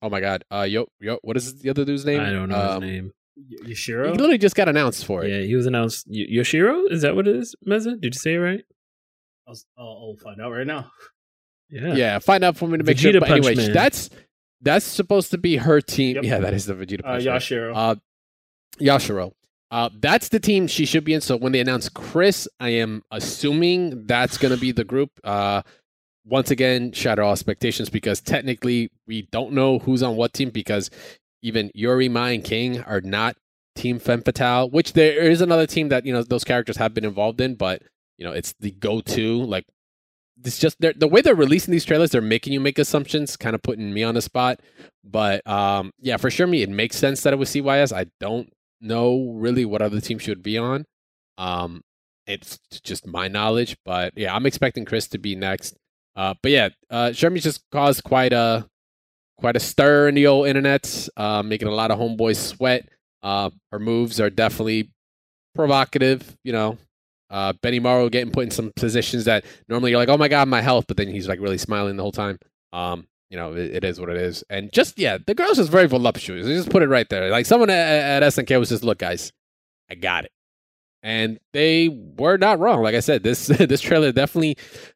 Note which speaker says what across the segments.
Speaker 1: Oh my god. What is the other dude's name?
Speaker 2: I don't know his name.
Speaker 3: Yoshiro?
Speaker 1: He literally just got announced for it.
Speaker 2: Yeah, he was announced. Yoshiro? Is that what it is, Meza? Did you say it right?
Speaker 3: I'll find out right now.
Speaker 1: Yeah. Find out for me to make
Speaker 2: Vegeta
Speaker 1: sure. But anyway,
Speaker 2: Punch Man.
Speaker 1: that's supposed to be her team.
Speaker 3: Yep.
Speaker 1: Yeah, that is the Vegeta Punch Man.
Speaker 3: Yashiro.
Speaker 1: Yashiro. That's the team she should be in. So when they announce Chris, I am assuming that's going to be the group. Once again, shatter all expectations because technically we don't know who's on what team because even Yuri, Mai, and King are not Team Femme Fatale, which there is another team that, those characters have been involved in, but, it's the go-to. Like, it's just the way they're releasing these trailers, they're making you make assumptions, kind of putting me on the spot. But, yeah, for sure, it makes sense that it was CYS. I don't know really what other team she would be on. It's just my knowledge, but yeah, I'm expecting Chris to be next. But yeah, Shermie just caused quite a stir in the old internet, making a lot of homeboys sweat. Her moves are definitely provocative, Benny Morrow getting put in some positions that normally you're like, oh my god, my health, but then he's like really smiling the whole time. It is what it is. And just, yeah, the girl's just very voluptuous. Just put it right there. Like someone at SNK was just, look, guys, I got it. And they were not wrong. Like I said, this trailer definitely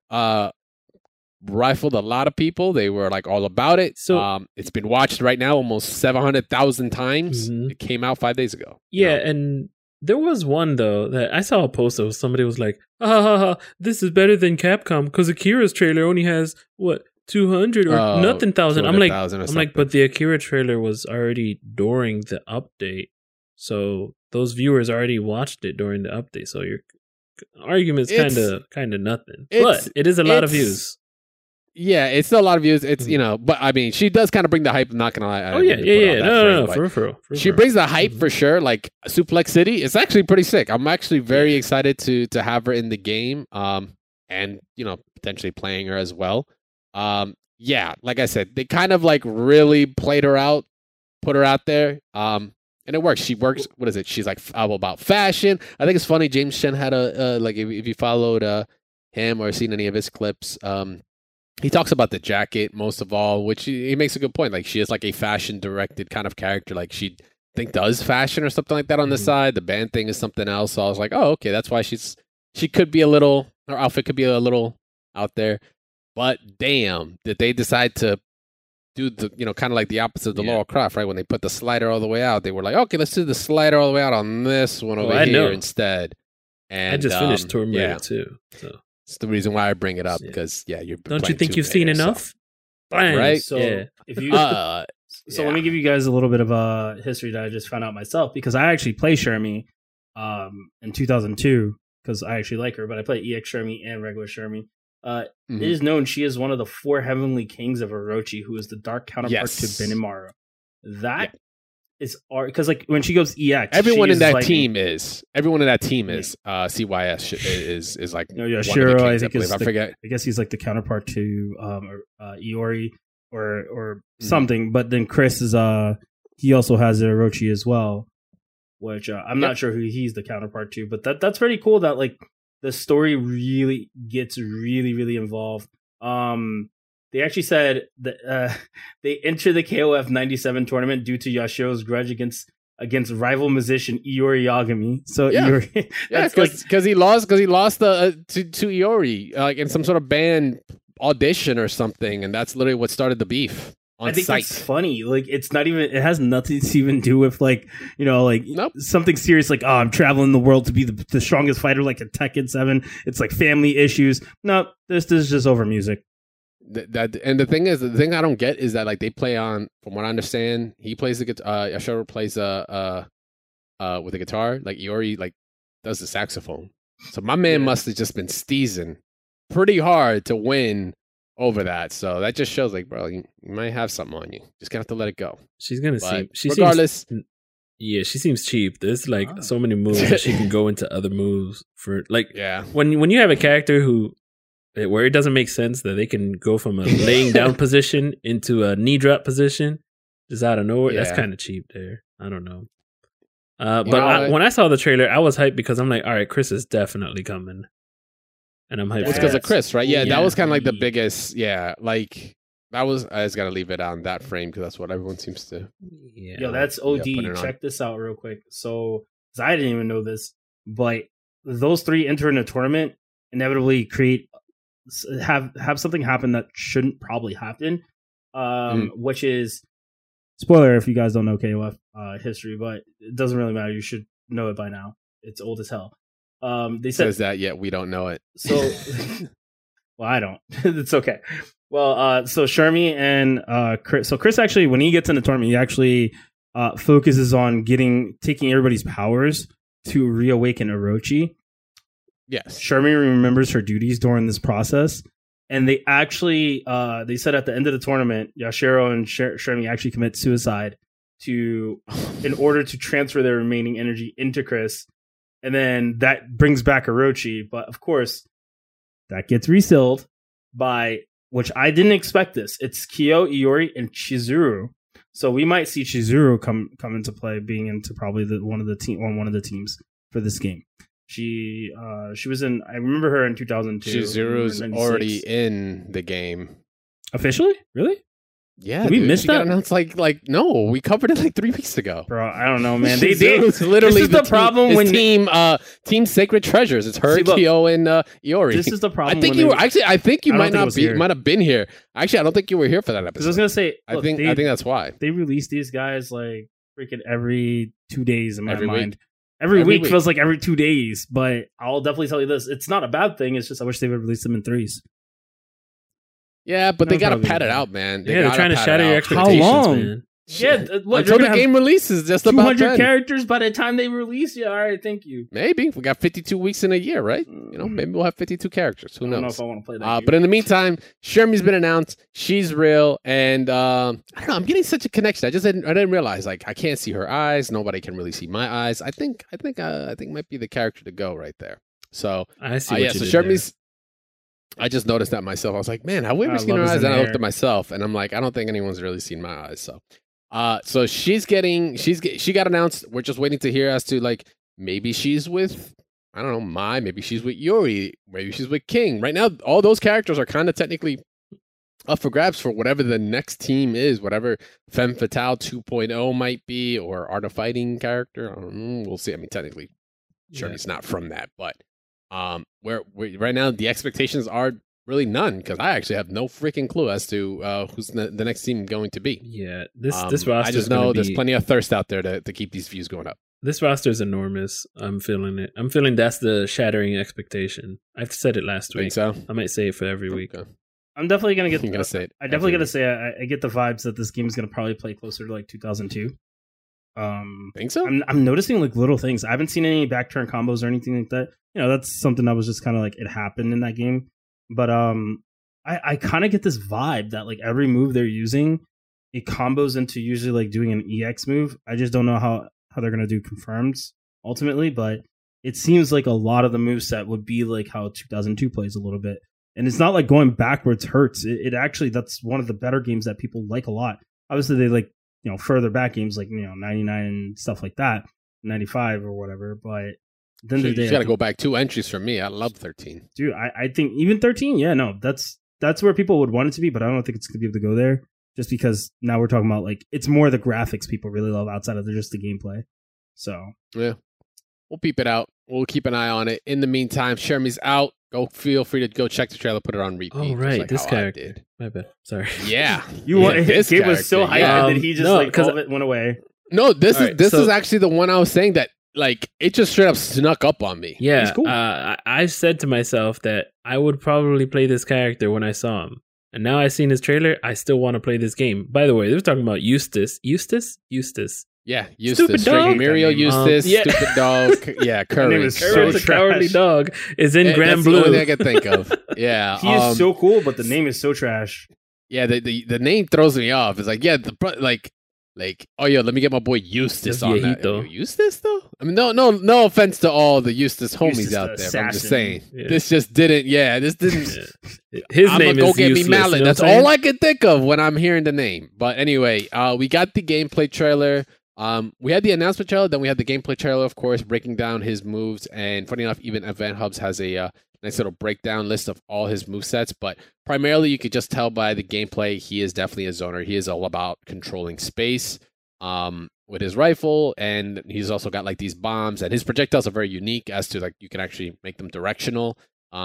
Speaker 1: rifled a lot of people. They were like all about it. So it's been watched right now almost 700,000 times. Mm-hmm. It came out 5 days ago.
Speaker 2: Yeah, and there was one though that I saw a post of somebody was like, this is better than Capcom because Akira's trailer only has what 200 or nothing thousand. I'm like, but the Akira trailer was already during the update, so those viewers already watched it during the update. So your argument's kind of nothing, but it is a lot of views.
Speaker 1: Yeah, it's still a lot of views. It's but I mean, she does kind of bring the hype. I'm not gonna lie.
Speaker 2: No, for
Speaker 1: she brings the hype for sure. Like Suplex City, it's actually pretty sick. I'm actually very excited to have her in the game. And potentially playing her as well. Yeah, like I said, they kind of like really played her out, put her out there. And it works. She works. What is it? She's like about fashion. I think it's funny. James Chen had like if you followed him or seen any of his clips, he talks about the jacket most of all, which he makes a good point. Like she is like a fashion directed kind of character. Like she does fashion or something like that on the side. The band thing is something else. So I was like, oh, okay, that's why she could be her outfit could be a little out there. But damn, did they decide to do the, kind of like the opposite of the Laura Croft, right? When they put the slider all the way out, they were like, okay, let's do the slider all the way out on this one over here instead. And
Speaker 2: I just finished Tomb Raider too. So.
Speaker 1: It's the reason why I bring it up because you're.
Speaker 2: Don't you think you've seen enough?
Speaker 1: Right.
Speaker 3: So if you, let me give you guys a little bit of a history that I just found out myself because I actually play Shermie, in 2002 because I actually like her, but I play EX Shermie and regular Shermie. It is known she is one of the 4 heavenly kings of Orochi, who is the dark counterpart to Benimaru. That is because like when she goes EX,
Speaker 1: everyone in that team is CYS is like
Speaker 3: Shiro. I think I forget. I guess he's like the counterpart to Iori or something. But then Chris is he also has Orochi as well, which I'm not sure who he's the counterpart to. But that's pretty cool that like the story really gets really involved. They actually said that they entered the KOF 97 tournament due to Yashiro's grudge against rival musician Iori Yagami. So Iori,
Speaker 1: because he lost to Iori like in some sort of band audition or something, and that's literally what started the beef. I think
Speaker 3: that's funny. Like it's not even. It has nothing to even do with like something serious. Like I'm traveling the world to be the strongest fighter, like a Tekken 7. It's like family issues. No, this is just over music.
Speaker 1: And the thing I don't get is that like they play on, from what I understand, he plays the guitar. Yashiro plays with the guitar. Like Iori like does the saxophone. So my man must have just been steezing pretty hard to win over that. So that just shows like, bro, you might have something on you. Just gonna have to let it go.
Speaker 2: She's gonna see.
Speaker 1: Regardless.
Speaker 2: She seems cheap. There's like so many moves that she can go into other moves for. Like when you have a character where it doesn't make sense that they can go from a laying down position into a knee drop position just out of nowhere. That's kind of cheap there. I don't know. But when I saw the trailer, I was hyped because I'm like, all right, Chris is definitely coming. And I'm hyped.
Speaker 1: It's because of Chris, right? Yeah, that was kind of like the biggest. Yeah, like I just gotta leave it on that frame because that's what everyone seems to.
Speaker 3: Yeah. Yo, that's OD. Check this out real quick. So, I didn't even know this, but those 3 enter in a tournament, inevitably have something happen that shouldn't probably happen. Which is, spoiler if you guys don't know KOF history, but it doesn't really matter. You should know it by now. It's old as hell. They
Speaker 1: says that yet we don't know it.
Speaker 3: So, well, I don't. It's okay. Well, so Shermie and Chris. So Chris actually, when he gets in the tournament, he actually focuses on taking everybody's powers to reawaken Orochi.
Speaker 1: Yes.
Speaker 3: Shermie remembers her duties during this process. And they actually, they said at the end of the tournament, Yashiro and Shermie actually commit suicide in order to transfer their remaining energy into Chris. And then that brings back Orochi. But of course, that gets resealed by, which I didn't expect this. It's Kyo, Iori, and Chizuru. So we might see Chizuru come into play, being into probably one of the teams for this game. She was in. I remember her in 2002.
Speaker 1: Chizuru's already in the game
Speaker 3: officially. Really?
Speaker 1: Yeah.
Speaker 3: Did we miss that?
Speaker 1: Got announced no, we covered it like 3 weeks ago.
Speaker 3: Bro, I don't know, man. They
Speaker 1: literally
Speaker 3: this is the problem when
Speaker 1: team Sacred Treasures. It's her, Kyo, and Iori.
Speaker 3: This is the problem.
Speaker 1: I think you might have been here. Actually, I don't think you were here for that episode.
Speaker 3: Because I was gonna say,
Speaker 1: I think that's why
Speaker 3: they release these guys like freaking every 2 days in my mind. Every week feels like every 2 days, but I'll definitely tell you this. It's not a bad thing. It's just I wish they would release them in 3s.
Speaker 1: Yeah, but they got to pad it out, man.
Speaker 2: They're trying to shatter your expectations,
Speaker 3: How long?
Speaker 2: man.
Speaker 3: Yeah,
Speaker 1: until the game releases, just
Speaker 3: 200
Speaker 1: about 200
Speaker 3: characters by the time they release. Yeah, all right, thank you.
Speaker 1: Maybe we got 52 weeks in a year, right? Maybe we'll have 52 characters. Who knows?
Speaker 3: I don't know if I want to play that.
Speaker 1: But in the meantime, Shermie's been announced. She's real, and I don't know. I'm getting such a connection. I didn't realize I can't see her eyes. Nobody can really see my eyes. I think might be the character to go right there. So
Speaker 2: I see.
Speaker 1: So Shermie's. I just noticed that myself. I was like, man, have we ever seen her eyes? And I looked at myself, and I'm like, I don't think anyone's really seen my eyes. So she got announced. We're just waiting to hear as to maybe she's with, I don't know, Mai, maybe she's with Yuri, maybe she's with King. Right now, all those characters are kind of technically up for grabs for whatever the next team is, whatever Femme Fatale 2.0 might be, or Art of Fighting character. I don't know. We'll see. I mean, technically, Shermie's not from that, but where right now the expectations are really none, because I actually have no freaking clue as to who's the next team going to be.
Speaker 2: Yeah, this roster.
Speaker 1: I just know there's plenty of thirst out there to keep these views going up.
Speaker 2: This roster is enormous. I'm feeling it. I'm feeling that's the shattering expectation. I've said it last week.
Speaker 1: So
Speaker 2: I might say it for every week.
Speaker 1: Okay.
Speaker 3: I'm definitely gonna get.
Speaker 1: You're gonna say it.
Speaker 3: I definitely gonna say I get the vibes that this game is gonna probably play closer to 2002.
Speaker 1: Think so?
Speaker 3: I'm noticing little things. I haven't seen any backturn combos or anything like that. That's something that was just kind of it happened in that game. But I kind of get this vibe that every move they're using, it combos into usually doing an EX move. I just don't know how they're gonna do confirms ultimately, but it seems like a lot of the moveset would be how 2002 plays a little bit. And it's not going backwards hurts. It actually, that's one of the better games that people like a lot. Obviously, they further back games 99 and stuff like that, 95 or whatever. But then
Speaker 1: you got to go back 2 entries for me. I love 13.
Speaker 3: Dude, I think even 13, yeah, no, that's where people would want it to be, but I don't think it's going to be able to go there just because now we're talking about it's more the graphics people really love outside of just the gameplay. So,
Speaker 1: yeah, we'll peep it out. We'll keep an eye on it. In the meantime, Shermie's out. Go feel free to go check the trailer, put it on repeat.
Speaker 2: Oh, right. This character. My bad. Sorry.
Speaker 1: Yeah.
Speaker 3: This game was so hyped that he just all of it went away.
Speaker 1: No, this is actually the one I was saying that it just straight up snuck up on me.
Speaker 2: Yeah.
Speaker 3: Cool.
Speaker 2: I said to myself that I would probably play this character when I saw him. And now I've seen his trailer, I still want to play this game. By the way, they were talking about Eustace. Eustace?
Speaker 1: Yeah, Eustace.
Speaker 2: Stupid dog.
Speaker 1: Muriel Eustace, stupid dog. Yeah, Curry.
Speaker 2: Curry's a cowardly dog. Is in Grand Blue.
Speaker 1: That's the only thing I can think of. Yeah.
Speaker 3: He is so cool, but the name is so trash.
Speaker 1: Yeah, the name throws me off. It's oh yeah, let me get my boy Eustace on that. Eustace though? I mean, no offense to all the Eustace homies out there. But I'm just saying, this just didn't. Yeah, this didn't.
Speaker 2: His name is
Speaker 1: go get
Speaker 2: useless,
Speaker 1: me Mallet. That's all I can think of when I'm hearing the name. But anyway, we got the gameplay trailer. We had the announcement trailer, then we had the gameplay trailer, of course, breaking down his moves. And funny enough, even Event Hubs has a nice little breakdown list of all his movesets. But primarily, you could just tell by the gameplay, he is definitely a zoner. He is all about controlling space with his rifle. And he's also got like these bombs. And his projectiles are very unique as to like you can actually make them directional.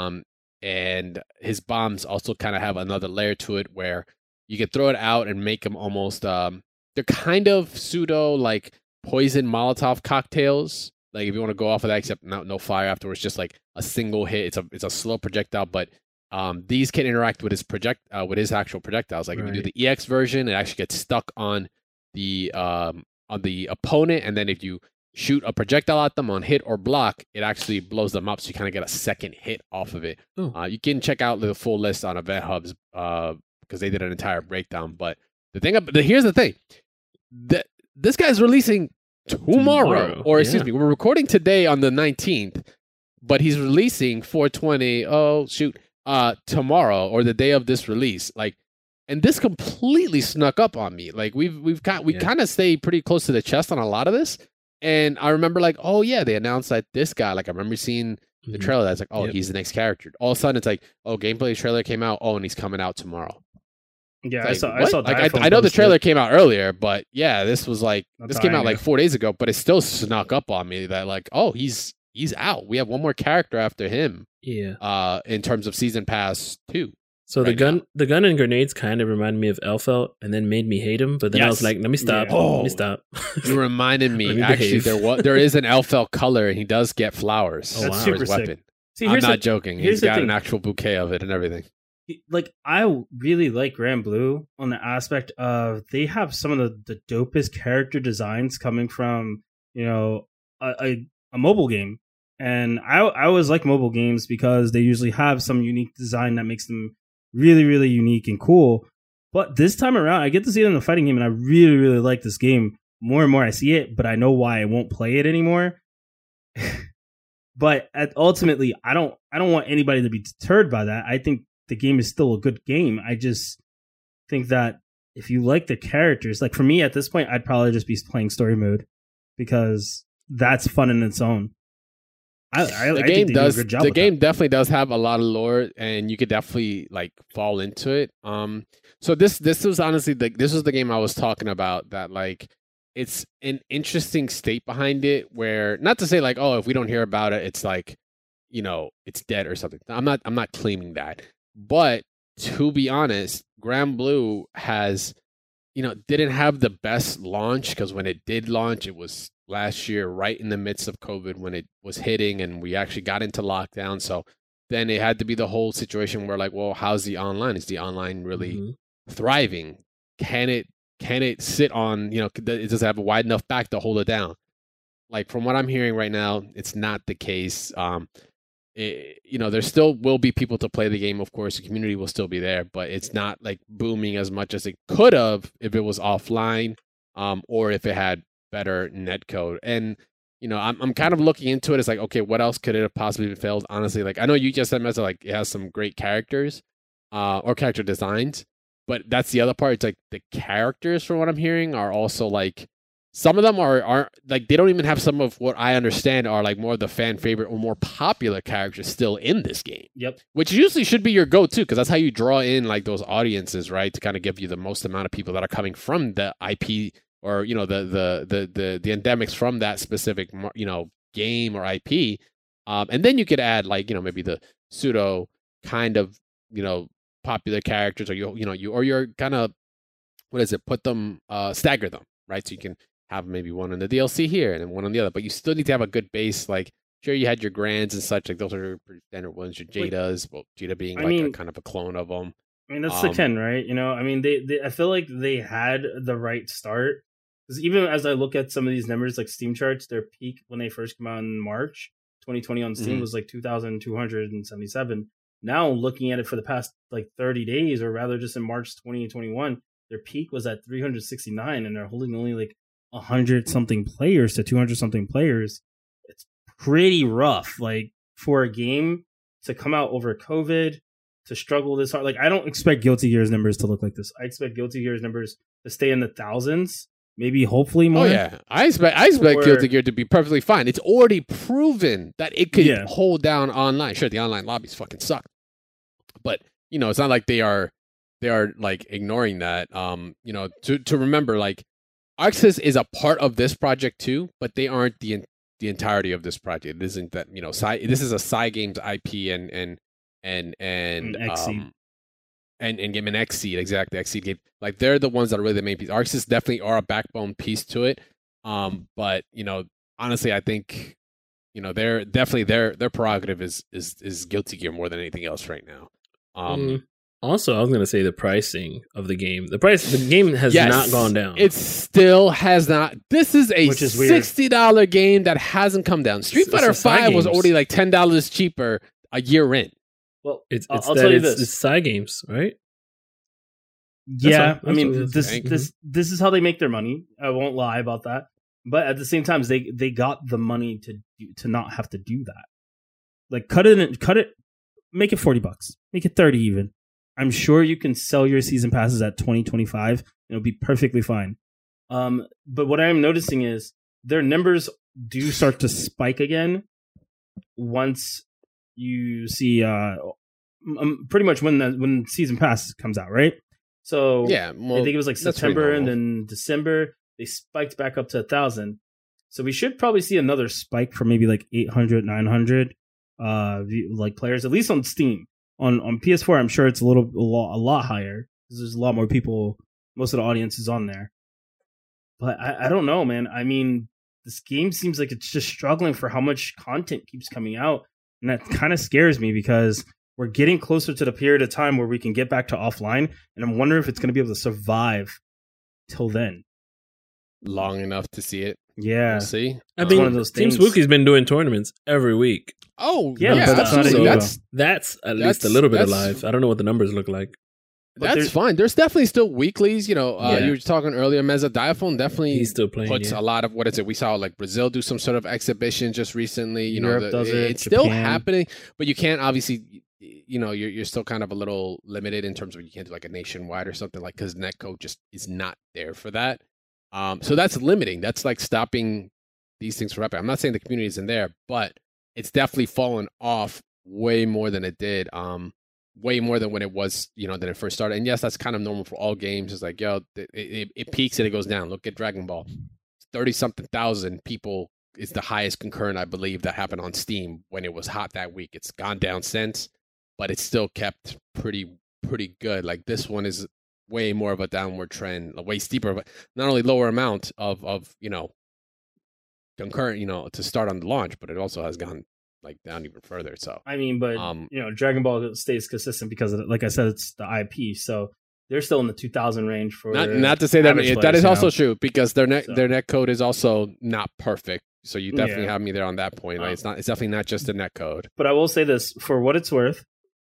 Speaker 1: And his bombs also kind of have another layer to it where you can throw it out and make them almost... they're kind of pseudo like poison Molotov cocktails. Like if you want to go off of that, except no fire afterwards, just like a single hit. It's a slow projectile, but these can interact with his actual projectiles. Like if you do the EX version, it actually gets stuck on the opponent, and then if you shoot a projectile at them on hit or block, it actually blows them up. So you kind of get a second hit off of it. You can check out the full list on Event Hubs because they did an entire breakdown, but. Here's the thing. This guy's releasing tomorrow. Or excuse me, we're recording today on the 19th, but he's releasing 420. Oh shoot, tomorrow or the day of this release. Like, and this completely snuck up on me. Like we kind of stay pretty close to the chest on a lot of this. And I remember like, oh yeah, they announced that this guy. Like I remember seeing the trailer. That's like, oh, he's the next character. All of a sudden, it's like, oh, gameplay trailer came out. Oh, and he's coming out tomorrow.
Speaker 3: Yeah,
Speaker 1: like,
Speaker 3: I saw.
Speaker 1: Like, I know the trailer came out earlier, but yeah, this was like came out like 4 days ago, but it still snuck up on me that like, oh, he's out. We have one more character after him.
Speaker 2: Yeah.
Speaker 1: In terms of season pass 2.
Speaker 2: So the gun and grenades kind of reminded me of Elfelt, and then made me hate him. But then I was like, let me stop.
Speaker 1: Yeah.
Speaker 2: Let me stop.
Speaker 1: You reminded me. Actually, there is an Elfelt color, and he does get flowers
Speaker 3: for his weapon.
Speaker 1: See, I'm not joking. He's got an actual bouquet of it and everything.
Speaker 3: Like I really like Grand Blue on the aspect of they have some of the dopest character designs coming from a mobile game, and I always like mobile games because they usually have some unique design that makes them really, really unique and cool. But this time around, I get to see it in a fighting game, and I really, really like this game more and more. I see it, but I know why I won't play it anymore. But ultimately, I don't want anybody to be deterred by that. I think the game is still a good game. I just think that if you like the characters, like for me at this point, I'd probably just be playing story mode because that's fun in its own.
Speaker 1: The game definitely does have a lot of lore, and you could definitely like fall into it. So this was honestly this was the game I was talking about. That like it's an interesting state behind it, where not to say like, oh, if we don't hear about it, it's like it's dead or something. I'm not claiming that. But to be honest, Grand Blue has, didn't have the best launch, because when it did launch, it was last year, right in the midst of COVID when it was hitting, and we actually got into lockdown. So then it had to be the whole situation where like, well, how's the online? Is the online really thriving? Can it sit on, does it have a wide enough back to hold it down? Like from what I'm hearing right now, it's not the case. There still will be people to play the game, of course. The community will still be there, but it's not like booming as much as it could have if it was offline, or if it had better netcode. And I'm kind of looking into it. It's like, okay, what else could it have possibly failed? Honestly, like I know you just said, Mesa, like it has some great characters, or character designs, but that's the other part. It's like the characters, from what I'm hearing, are also like. Some of them are like they don't even have some of what I understand are like more of the fan favorite or more popular characters still in this game.
Speaker 3: Yep.
Speaker 1: Which usually should be your go-to, because that's how you draw in like those audiences, right? To kind of give you the most amount of people that are coming from the IP or the endemics from that specific game or IP. And then you could add like maybe the pseudo kind of popular characters, or you're kind of put them stagger them, right? So you can have maybe one on the DLC here and then one on the other, but you still need to have a good base. Like, sure, you had your Grands and such, like those are pretty standard ones. Your Jadas, well, Jada being a kind of a clone of them.
Speaker 3: I mean, that's the Ken, right? They I feel like they had the right start, because even as I look at some of these numbers, like Steam charts, their peak when they first came out in March 2020 on Steam was like 2,277. Now looking at it for the past like 30 days, or rather just in March 2021, their peak was at 369, and they're holding only like 100 something players to 200 something players. It's pretty rough, like for a game to come out over COVID, to struggle this hard. Like I don't expect Guilty Gear's numbers to look like this. I expect Guilty Gear's numbers to stay in the thousands, maybe hopefully more.
Speaker 1: Oh yeah, I expect Guilty Gear to be perfectly fine. It's already proven that it could hold down online. Sure, the online lobbies fucking suck, but it's not like they are like ignoring that. To remember, like ArcSys is a part of this project too, but they aren't the entirety of this project. It isn't that this is a Cygames IP and Xseed. And Game and Xseed, exactly, Xseed game. Like they're the ones that are really the main piece. ArcSys definitely are a backbone piece to it. But honestly, I think they're definitely their prerogative is Guilty Gear more than anything else right now.
Speaker 2: Also, I was going to say the pricing of the game. The game has not gone down.
Speaker 1: It still has not. This is a $60 game that hasn't come down. Street Fighter V was already like $10 cheaper a year in.
Speaker 2: Well, I'll tell you this: it's Cygames, right?
Speaker 3: Yeah, I mean, this is how they make their money. I won't lie about that. But at the same time, they got the money to not have to do that. Like cut it, make it $40, make it $30 even. I'm sure you can sell your season passes at $20, $25, and it'll be perfectly fine. But what I'm noticing is their numbers do start to spike again once you see pretty much when season pass comes out, right? So I think it was like September and then December they spiked back up to 1,000. So we should probably see another spike for maybe like 800, 900 like players, at least on Steam. On PS4, I'm sure it's a lot higher because there's a lot more people. Most of the audience is on there. But I don't know, man. I mean, this game seems like it's just struggling for how much content keeps coming out. And that kind of scares me because we're getting closer to the period of time where we can get back to offline. And I'm wondering if it's going to be able to survive till then.
Speaker 1: Long enough to see it.
Speaker 3: Yeah.
Speaker 1: We'll see.
Speaker 2: I mean, one of those Team Spooky's been doing tournaments every week.
Speaker 1: Oh,
Speaker 3: yeah.
Speaker 1: But
Speaker 2: that's at least a little bit alive. I don't know what the numbers look like.
Speaker 1: That's fine. There's definitely still weeklies. You were talking earlier. Meza Diaphone definitely
Speaker 2: he's still playing,
Speaker 1: puts a lot of what is it? We saw like Brazil do some sort of exhibition just recently.
Speaker 3: Europe does it.
Speaker 1: It's
Speaker 3: Japan.
Speaker 1: still happening, but you can't obviously. You're still kind of a little limited in terms of you can't do like a nationwide or something like because Netcode just is not there for that. So that's limiting. That's like stopping these things from happening. I'm not saying the community isn't there, but it's definitely fallen off way more than it did. Way more than when it was, than it first started. And yes, that's kind of normal for all games. It's like, it peaks and it goes down. Look at Dragon Ball. 30-something thousand people is the highest concurrent, I believe, that happened on Steam when it was hot that week. It's gone down since, but it's still kept pretty good. Like this one is way more of a downward trend, way steeper, but not only lower amount of concurrent, to start on the launch, but it also has gone like down even further. So
Speaker 3: I mean, but Dragon Ball stays consistent because like I said, it's the IP. So they're still in the 2,000 range for
Speaker 1: not to say that that is also true because their net code is also not perfect. So you definitely have me there on that point. Like it's definitely not just the net code.
Speaker 3: But I will say this for what it's worth,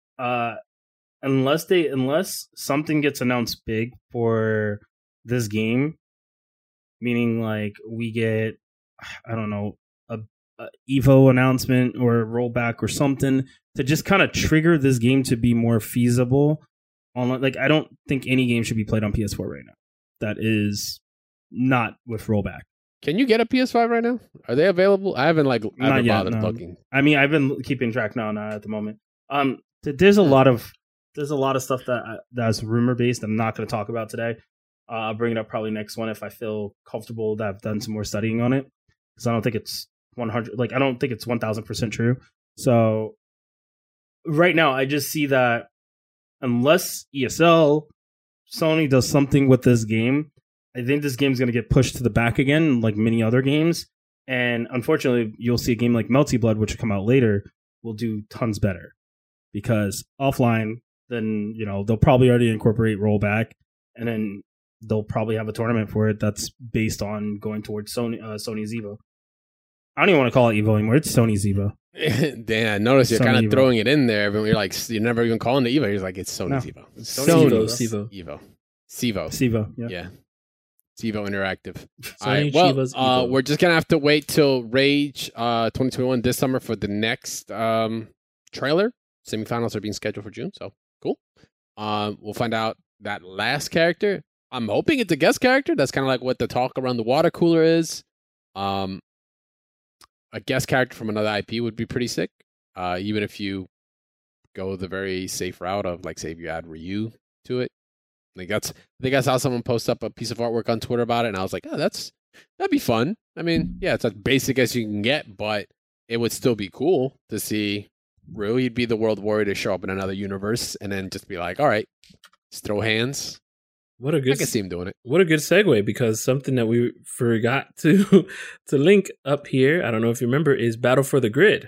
Speaker 3: unless something gets announced big for this game, meaning like we get, I don't know, a Evo announcement or a rollback or something to just kind of trigger this game to be more feasible online. Like I don't think any game should be played on PS4 right now that is not with rollback.
Speaker 1: Can you get a PS5 right now? Are they available? I haven't bothered looking.
Speaker 3: I mean, I've been keeping track now, not at the moment. There's a lot of stuff that's rumor based. I'm not going to talk about today. I'll bring it up probably next one if I feel comfortable that I've done some more studying on it because I don't think it's 100. Like I don't think it's 1,000% true. So right now, I just see that unless ESL, Sony does something with this game, I think this game's going to get pushed to the back again, like many other games. And unfortunately, you'll see a game like Melty Blood, which will come out later, will do tons better because offline, then they'll probably already incorporate rollback, and then they'll probably have a tournament for it that's based on going towards Sony's Evo. I don't even want to call it Evo anymore. It's Sony's Evo.
Speaker 1: Damn, notice you're kind of throwing it in there, but you're like, you're never even calling it Evo. You're like, it's Sony's Evo.
Speaker 3: Evo.
Speaker 1: Yeah. Evo Interactive. All right, well, we're just going to have to wait till Rage 2021 this summer for the next trailer. Semifinals are being scheduled for June, so cool. We'll find out that last character. I'm hoping it's a guest character. That's kind of like what the talk around the water cooler is. A guest character from another IP would be pretty sick. Even if you go the very safe route of, like, say, if you add Ryu to it. I think I saw someone post up a piece of artwork on Twitter about it, and I was like, oh, that'd be fun. I mean, yeah, it's as basic as you can get, but it would still be cool to see Ryu. He'd be the World Warrior to show up in another universe and then just be like, all right, just throw hands. I can see him doing it.
Speaker 2: What a good segue, because something that we forgot to link up here, I don't know if you remember, is Battle for the Grid.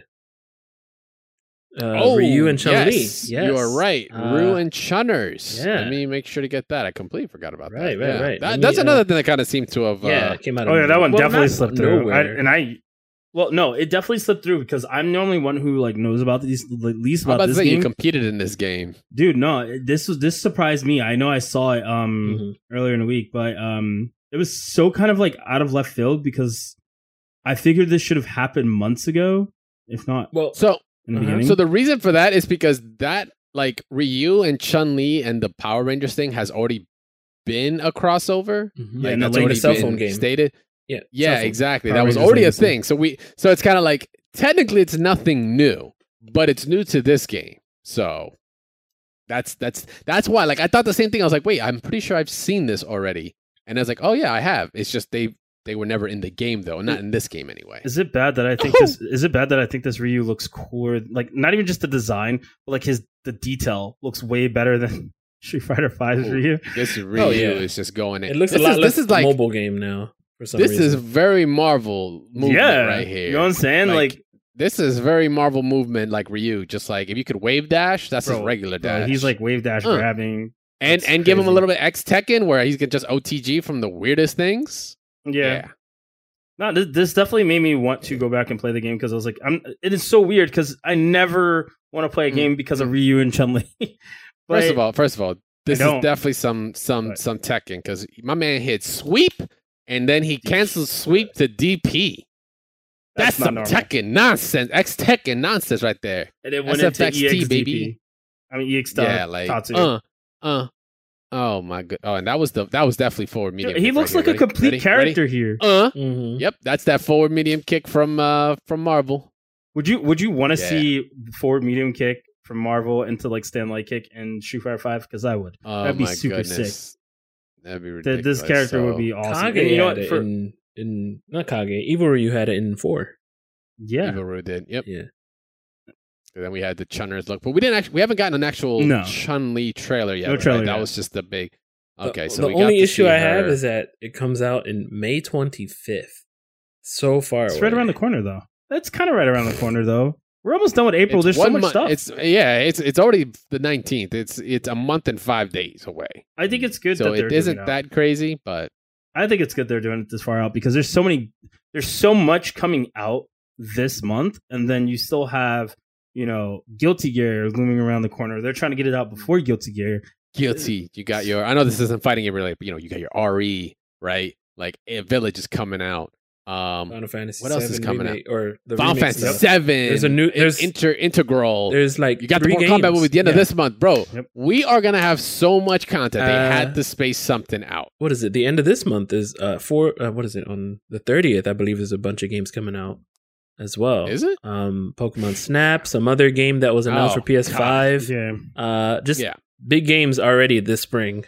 Speaker 2: Ryu and Chun-Li.
Speaker 1: Yes, you are right. Ryu and Chunners. Yeah. Let me make sure to get that. I completely forgot about that.
Speaker 2: Right.
Speaker 1: That's another thing that kind of seemed to have...
Speaker 2: it came out
Speaker 3: of... Oh, yeah, that one definitely slipped through. Well, no, it definitely slipped through because I'm the only one who knows about these, least about this game.
Speaker 1: You competed in this game,
Speaker 3: dude. No, this surprised me. I know I saw it earlier in the week, but it was so kind of out of left field because I figured this should have happened months ago, if not.
Speaker 1: Well, so the reason for that is because that Ryu and Chun-Li and the Power Rangers thing has already been a crossover.
Speaker 2: Mm-hmm. Yeah, that's already cell phone game
Speaker 1: stated. Yeah, exactly.
Speaker 3: Power
Speaker 1: that was
Speaker 3: Rangers
Speaker 1: already a thing. So it's kind of technically it's nothing new, but it's new to this game. So that's why. I thought the same thing. I was like, wait, I'm pretty sure I've seen this already. And I was like, oh yeah, I have. It's just they were never in the game though, not in this game anyway.
Speaker 3: Is it bad that I think this Ryu looks cooler? Not even just the design, but the detail looks way better than Street Fighter V's Ryu.
Speaker 1: This Ryu is just going in.
Speaker 2: It looks a lot less mobile game now.
Speaker 1: This is very Marvel movement right here.
Speaker 3: You know what I'm saying?
Speaker 1: This is very Marvel movement, like Ryu. Just if you could wave dash, that's his regular dash.
Speaker 3: He's wave dash grabbing.
Speaker 1: And give him a little bit X Tekken where he can just OTG from the weirdest things.
Speaker 3: Yeah. No, this definitely made me want to go back and play the game because I was like, it is so weird because I never want to play a game because of Ryu and Chun-Li.
Speaker 1: First of all, this is definitely some Tekken because my man hit sweep. And then he cancels sweep to DP. That's some Tekken nonsense. X Tekken nonsense right there.
Speaker 3: And it went into EXDP, baby. I mean EX
Speaker 1: Tatsu. Oh my god. Oh, and that was definitely forward medium.
Speaker 3: He looks like a complete character here.
Speaker 1: Yep, that's that forward medium kick from Marvel.
Speaker 3: Would you want to see forward medium kick from Marvel into Stan Lee kick and Street Fighter 5? Because I would. That'd be super sick.
Speaker 1: That'd be ridiculous.
Speaker 3: This character would be awesome.
Speaker 2: Kage had it in not Kage. Evil Ryu had it in 4.
Speaker 3: Yeah,
Speaker 1: Evil Ryu did. Yep.
Speaker 2: Yeah.
Speaker 1: And then we had the Chunners look, but we haven't gotten an actual Chun-Li trailer yet.
Speaker 3: No trailer.
Speaker 1: That was just the big. Okay, so
Speaker 2: the only issue I have is that it comes out in May 25th. So far away.
Speaker 3: It's right around the corner, though. That's kind of right around the corner, though. We're almost done with April. There's so much stuff.
Speaker 1: It's already the 19th. It's a month and 5 days away.
Speaker 3: I think it's good.
Speaker 1: So it isn't that crazy, but
Speaker 3: I think it's good they're doing it this far out because there's so much coming out this month, and then you still have Guilty Gear looming around the corner. They're trying to get it out before Guilty Gear.
Speaker 1: You got your. I know this isn't fighting game related, but you got your RE right. Village is coming out.
Speaker 2: Final Fantasy.
Speaker 1: What else is coming out?
Speaker 2: Or the
Speaker 1: Final Fantasy 7.
Speaker 2: There's a new. There's integral. There's
Speaker 1: you got the Mortal Kombat movie at the end of this month, bro. Yep. We are gonna have so much content. They had to space something out.
Speaker 2: What is it? The end of this month is what is it? On the 30th, I believe, there's a bunch of games coming out as well.
Speaker 1: Is it?
Speaker 2: Pokemon Snap, some other game that was announced for PS5.
Speaker 3: Yeah.
Speaker 2: Big games already this spring.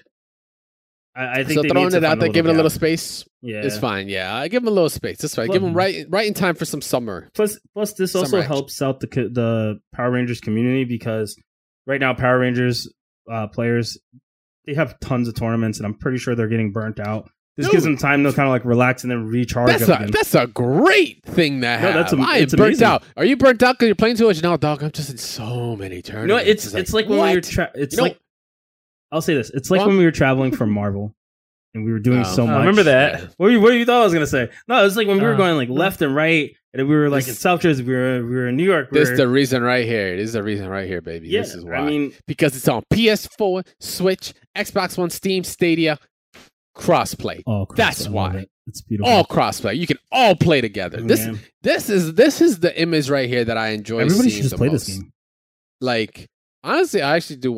Speaker 3: I think
Speaker 1: so throwing it out there, giving it a little space,
Speaker 3: yeah,
Speaker 1: it's fine. Yeah, I give them a little space. That's fine. Give them right in time for some summer.
Speaker 3: Plus this also helps out the Power Rangers community because right now Power Rangers players, they have tons of tournaments, and I'm pretty sure they're getting burnt out. This gives them time to kind of relax and then recharge.
Speaker 1: That's a great thing to have.
Speaker 3: It's
Speaker 1: burnt
Speaker 3: amazing.
Speaker 1: out. Are you burnt out because you're playing too much? No, dog. I'm just in so many tournaments.
Speaker 3: It's like when we were I'll say this. It's like when we were traveling from Marvel and we were doing so much.
Speaker 2: I remember that.
Speaker 3: Yeah. What you thought I was going to say? No, it was like when we were going left and right and we were in South Jersey. We were in New York.
Speaker 1: This is the reason right here. This is the reason right here, baby.
Speaker 3: Yeah,
Speaker 1: this is why. Because it's on PS4, Switch, Xbox One, Steam, Stadia, crossplay. That's why.
Speaker 3: It's beautiful.
Speaker 1: All crossplay. You can all play together. This is the image right here that I enjoy.
Speaker 3: Everybody should just play this game.
Speaker 1: Honestly, I actually do want to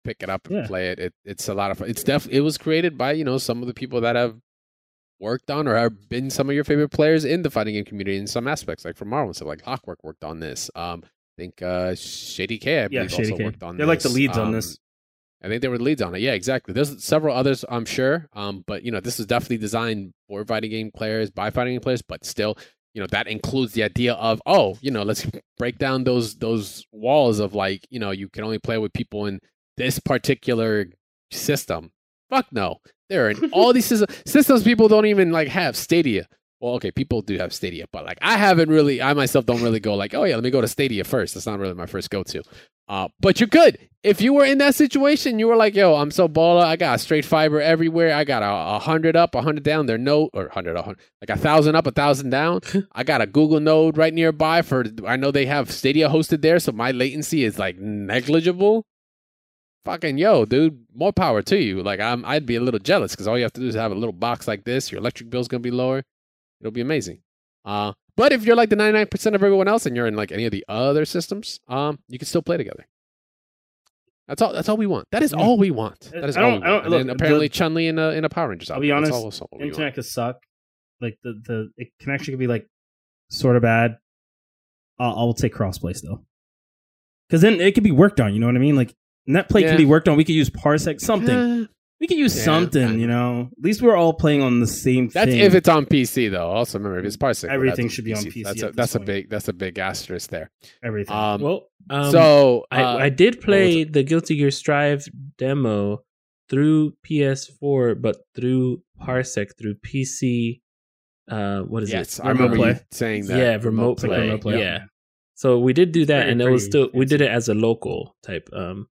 Speaker 1: pick it up and play it. It's a lot of fun. It was created by some of the people that have worked on or have been some of your favorite players in the fighting game community in some aspects, like from Marvel. So like Clockwork worked on this. I think Shady K, I believe, also worked on this.
Speaker 3: They're like the leads on this.
Speaker 1: I think they were the leads on it. Yeah, exactly. There's several others, I'm sure. But this is definitely designed for fighting game players, by fighting game players, but still, that includes the idea of, let's break down those walls of like, you can only play with people in this particular system. Fuck no. There are all these systems people don't even like have. Stadia. Well, okay, people do have Stadia, but like I myself don't really go like, oh yeah, let me go to Stadia first. That's not really my first go-to. But you could. If you were in that situation, you were like, yo, I'm so baller. I got straight fiber everywhere. I got 100 up, 100 down. Or 100, like 1,000 up, 1,000 down. I got a Google node right nearby I know they have Stadia hosted there, so my latency is like negligible. Fucking yo, dude, more power to you. Like I'd be a little jealous because all you have to do is have a little box like this. Your electric bill's gonna be lower. It'll be amazing. But if you're like the 99% of everyone else and you're in like any of the other systems, you can still play together. That's all we want. That is all we want. That is all we want. And then apparently Chun-Li in a Power Rangers.
Speaker 3: I'll be honest, internet could suck. Like the connection could be like sort of bad. I'll take crossplay still. Because then it could be worked on, you know what I mean? Like NetPlay can be worked on. We could use Parsec, something. We could use something, At least we're all playing on the same thing.
Speaker 1: That's if it's on PC, though. Also, remember, if it's Parsec,
Speaker 3: everything should be on PC.
Speaker 1: That's a big asterisk there.
Speaker 3: Everything.
Speaker 2: I did play the Guilty Gear Strive demo through PS4, but through Parsec, through PC. What is it?
Speaker 1: I remember you saying that.
Speaker 2: Yeah, remote play. Yeah. So we did do that, and it was still we did it as a local type.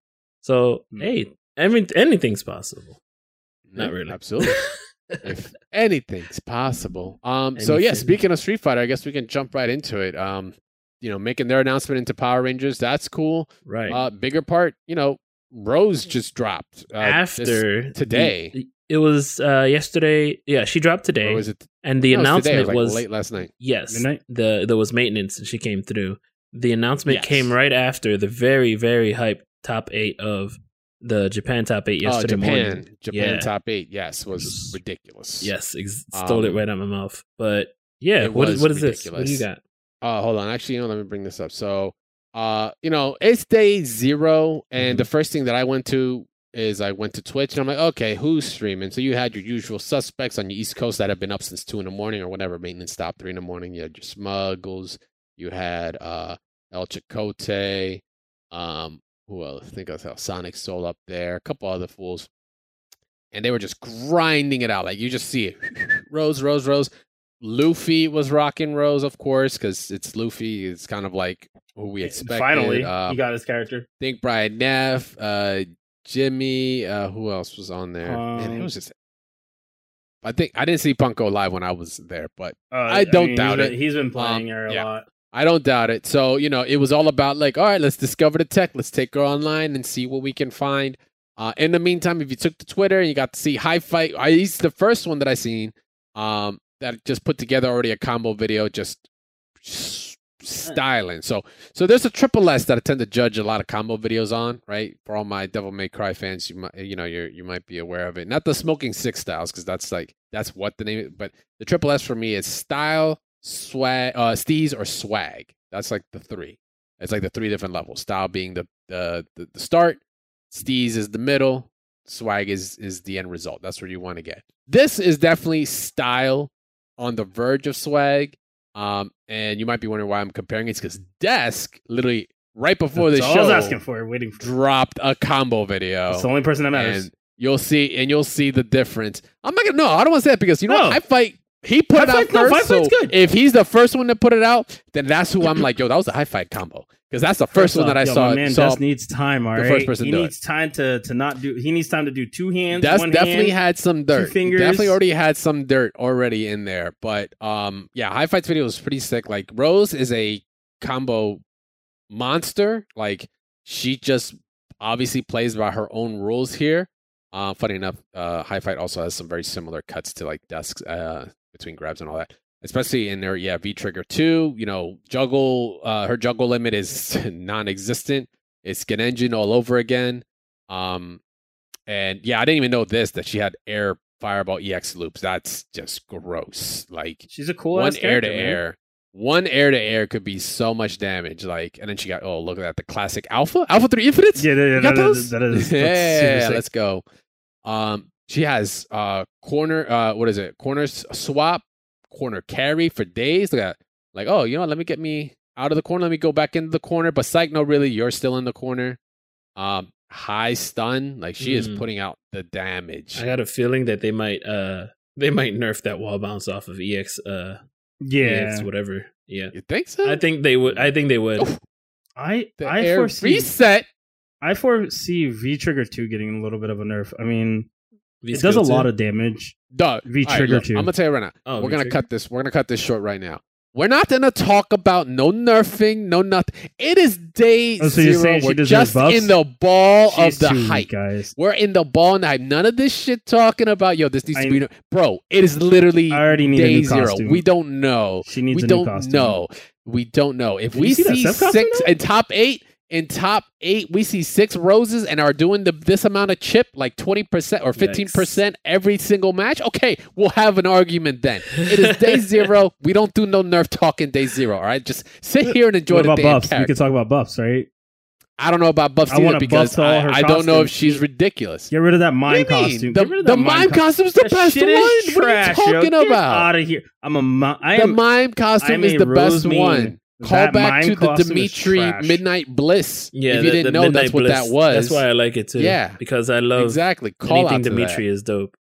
Speaker 2: Hey. Anything's possible. Not really.
Speaker 1: Absolutely. If anything's possible. So yeah, speaking of Street Fighter, I guess we can jump right into it. Making their announcement into Power Rangers, that's cool.
Speaker 2: Right.
Speaker 1: Bigger part, Rose just dropped
Speaker 2: after
Speaker 1: today.
Speaker 2: It was yesterday. Yeah, she dropped today. Or was it? And the announcement was
Speaker 1: late last night.
Speaker 2: Yes. Midnight? There was maintenance and she came through. The announcement came right after the very, very hyped top 8 of the Japan top 8 yesterday morning.
Speaker 1: Japan top 8, yes, was ridiculous.
Speaker 2: Yes, stole it right out of my mouth. But yeah, what is ridiculous. This? What do you got?
Speaker 1: Hold on. Actually, let me bring this up. So, it's day 0, and the first thing that I went to Twitch, and I'm like, okay, who's streaming? So you had your usual suspects on the East Coast that have been up since 2 a.m. or whatever, maintenance stopped 3 a.m. You had your Smuggles, you had El Chicote, who else? I think I saw Sonic Soul up there, a couple other fools. And they were just grinding it out. Like, you just see it. Rose. Luffy was rocking Rose, of course, because it's Luffy. It's kind of like who we expected.
Speaker 3: Finally, he got his character.
Speaker 1: I think Brian Neff, Jimmy, who else was on there? Man, it was just... I didn't see Punk go live when I was there, but I don't doubt it.
Speaker 3: He's been playing her a lot.
Speaker 1: I don't doubt it. So, it was all about like, all right, let's discover the tech. Let's take her online and see what we can find. In the meantime, if you took to Twitter and you got to see High Fight, he's the first one that I seen that just put together already a combo video, just styling. So there's a Triple S that I tend to judge a lot of combo videos on, right? For all my Devil May Cry fans, you might be aware of it. Not the Smoking Six styles, because that's what the name is. But the Triple S for me is style, swag, steez, or swag. That's like the 3. It's like the 3 different levels. Style being the start, steez is the middle, swag is the end result. That's where you want to get. This is definitely style on the verge of swag. And you might be wondering why I'm comparing it. It's because Desk literally right before the show
Speaker 3: I was asking for, waiting for
Speaker 1: dropped a combo video.
Speaker 3: It's the only person that matters.
Speaker 1: And you'll see the difference. I don't want to say that because what? High Fight. He put it out first, so if he's the first one to put it out, then that's who I'm like, yo, that was a High Fight combo. Because that's the first one that I saw.
Speaker 3: Man, Des needs time, all right? First person he needs time to not do... He needs time to do 2 hands,
Speaker 1: Des
Speaker 3: one
Speaker 1: definitely
Speaker 3: hand,
Speaker 1: had some dirt.
Speaker 3: 2 fingers.
Speaker 1: Definitely already had some dirt already in there. But, High Fight's video was pretty sick. Like, Rose is a combo monster. Like, she just obviously plays by her own rules here. Funny enough, High Fight also has some very similar cuts to, like, Desk's... between grabs and all that, especially in their V-Trigger 2, juggle, her juggle limit is non-existent. It's Get Engine all over again. And yeah, I didn't even know that she had air fireball EX loops. That's just gross. Like
Speaker 3: she's a cool
Speaker 1: one
Speaker 3: ass
Speaker 1: air
Speaker 3: character,
Speaker 1: to air. One air to air could be so much damage. Like, and then she got look at that, the classic Alpha 3 Infinites.
Speaker 3: Yeah,
Speaker 1: that
Speaker 3: is
Speaker 1: yeah. Let's go. She has corner what is it? Corner swap, corner carry for days. Look at like, oh, you know, let me get me out of the corner. Let me go back into the corner. But psych, no, really, you're still in the corner. High stun, like she is putting out the damage.
Speaker 2: I got a feeling that they might nerf that wall bounce off of EX. EX whatever. Yeah,
Speaker 1: you think so?
Speaker 2: I think they would. Oof.
Speaker 3: I
Speaker 1: foresee reset.
Speaker 3: I foresee V Trigger 2 getting a little bit of a nerf. I mean, it
Speaker 2: V-Skill
Speaker 3: does a
Speaker 2: 2?
Speaker 3: lot of damage.
Speaker 1: V
Speaker 3: Trigger 2.
Speaker 1: I'm gonna tell you right now.
Speaker 2: Oh,
Speaker 1: we're gonna cut this. We're gonna cut this short right now. We're not gonna talk about no nerfing, no nothing. It is day zero. We're just
Speaker 3: buffs?
Speaker 1: in the ball
Speaker 3: She's
Speaker 1: of the
Speaker 3: too
Speaker 1: hype,
Speaker 3: weak, guys.
Speaker 1: We're in the ball and hype. None of this shit talking about this needs to be bro. It is literally
Speaker 3: I already need
Speaker 1: day
Speaker 3: a new
Speaker 1: zero.
Speaker 3: costume.
Speaker 1: We don't know.
Speaker 3: She needs
Speaker 1: we
Speaker 3: a
Speaker 1: don't
Speaker 3: new costume.
Speaker 1: know. We don't know if
Speaker 3: Did
Speaker 1: we
Speaker 3: you see
Speaker 1: see
Speaker 3: that Seth costume
Speaker 1: 6 in top 8. In top 8, we see 6 roses and are doing this amount of chip, like 20% or 15% every single match. Okay, we'll have an argument then. It is day 0. We don't do no nerf talk in day 0. All right, just sit here and enjoy the damn
Speaker 3: buffs?
Speaker 1: character.
Speaker 3: We could talk about buffs, right?
Speaker 1: I don't know about buffs
Speaker 3: I want
Speaker 1: either
Speaker 3: a buff
Speaker 1: because
Speaker 3: to all her
Speaker 1: I don't know if
Speaker 3: costumes.
Speaker 1: she's ridiculous.
Speaker 3: Get rid of that mime
Speaker 1: What do you mean?
Speaker 3: costume.
Speaker 1: The mime costume's the best
Speaker 3: shit
Speaker 1: one.
Speaker 3: is trash,
Speaker 1: what are you talking
Speaker 3: Get
Speaker 1: about?
Speaker 3: out of here!
Speaker 1: The mime costume is the best one. Call back to the Dimitri Midnight Bliss.
Speaker 2: Yeah,
Speaker 1: if you didn't know, that's what that was.
Speaker 2: That's why I like it too.
Speaker 1: Yeah,
Speaker 2: because I love
Speaker 1: exactly. Call
Speaker 2: anything
Speaker 1: out to
Speaker 2: Dimitri
Speaker 1: that.
Speaker 2: is dope.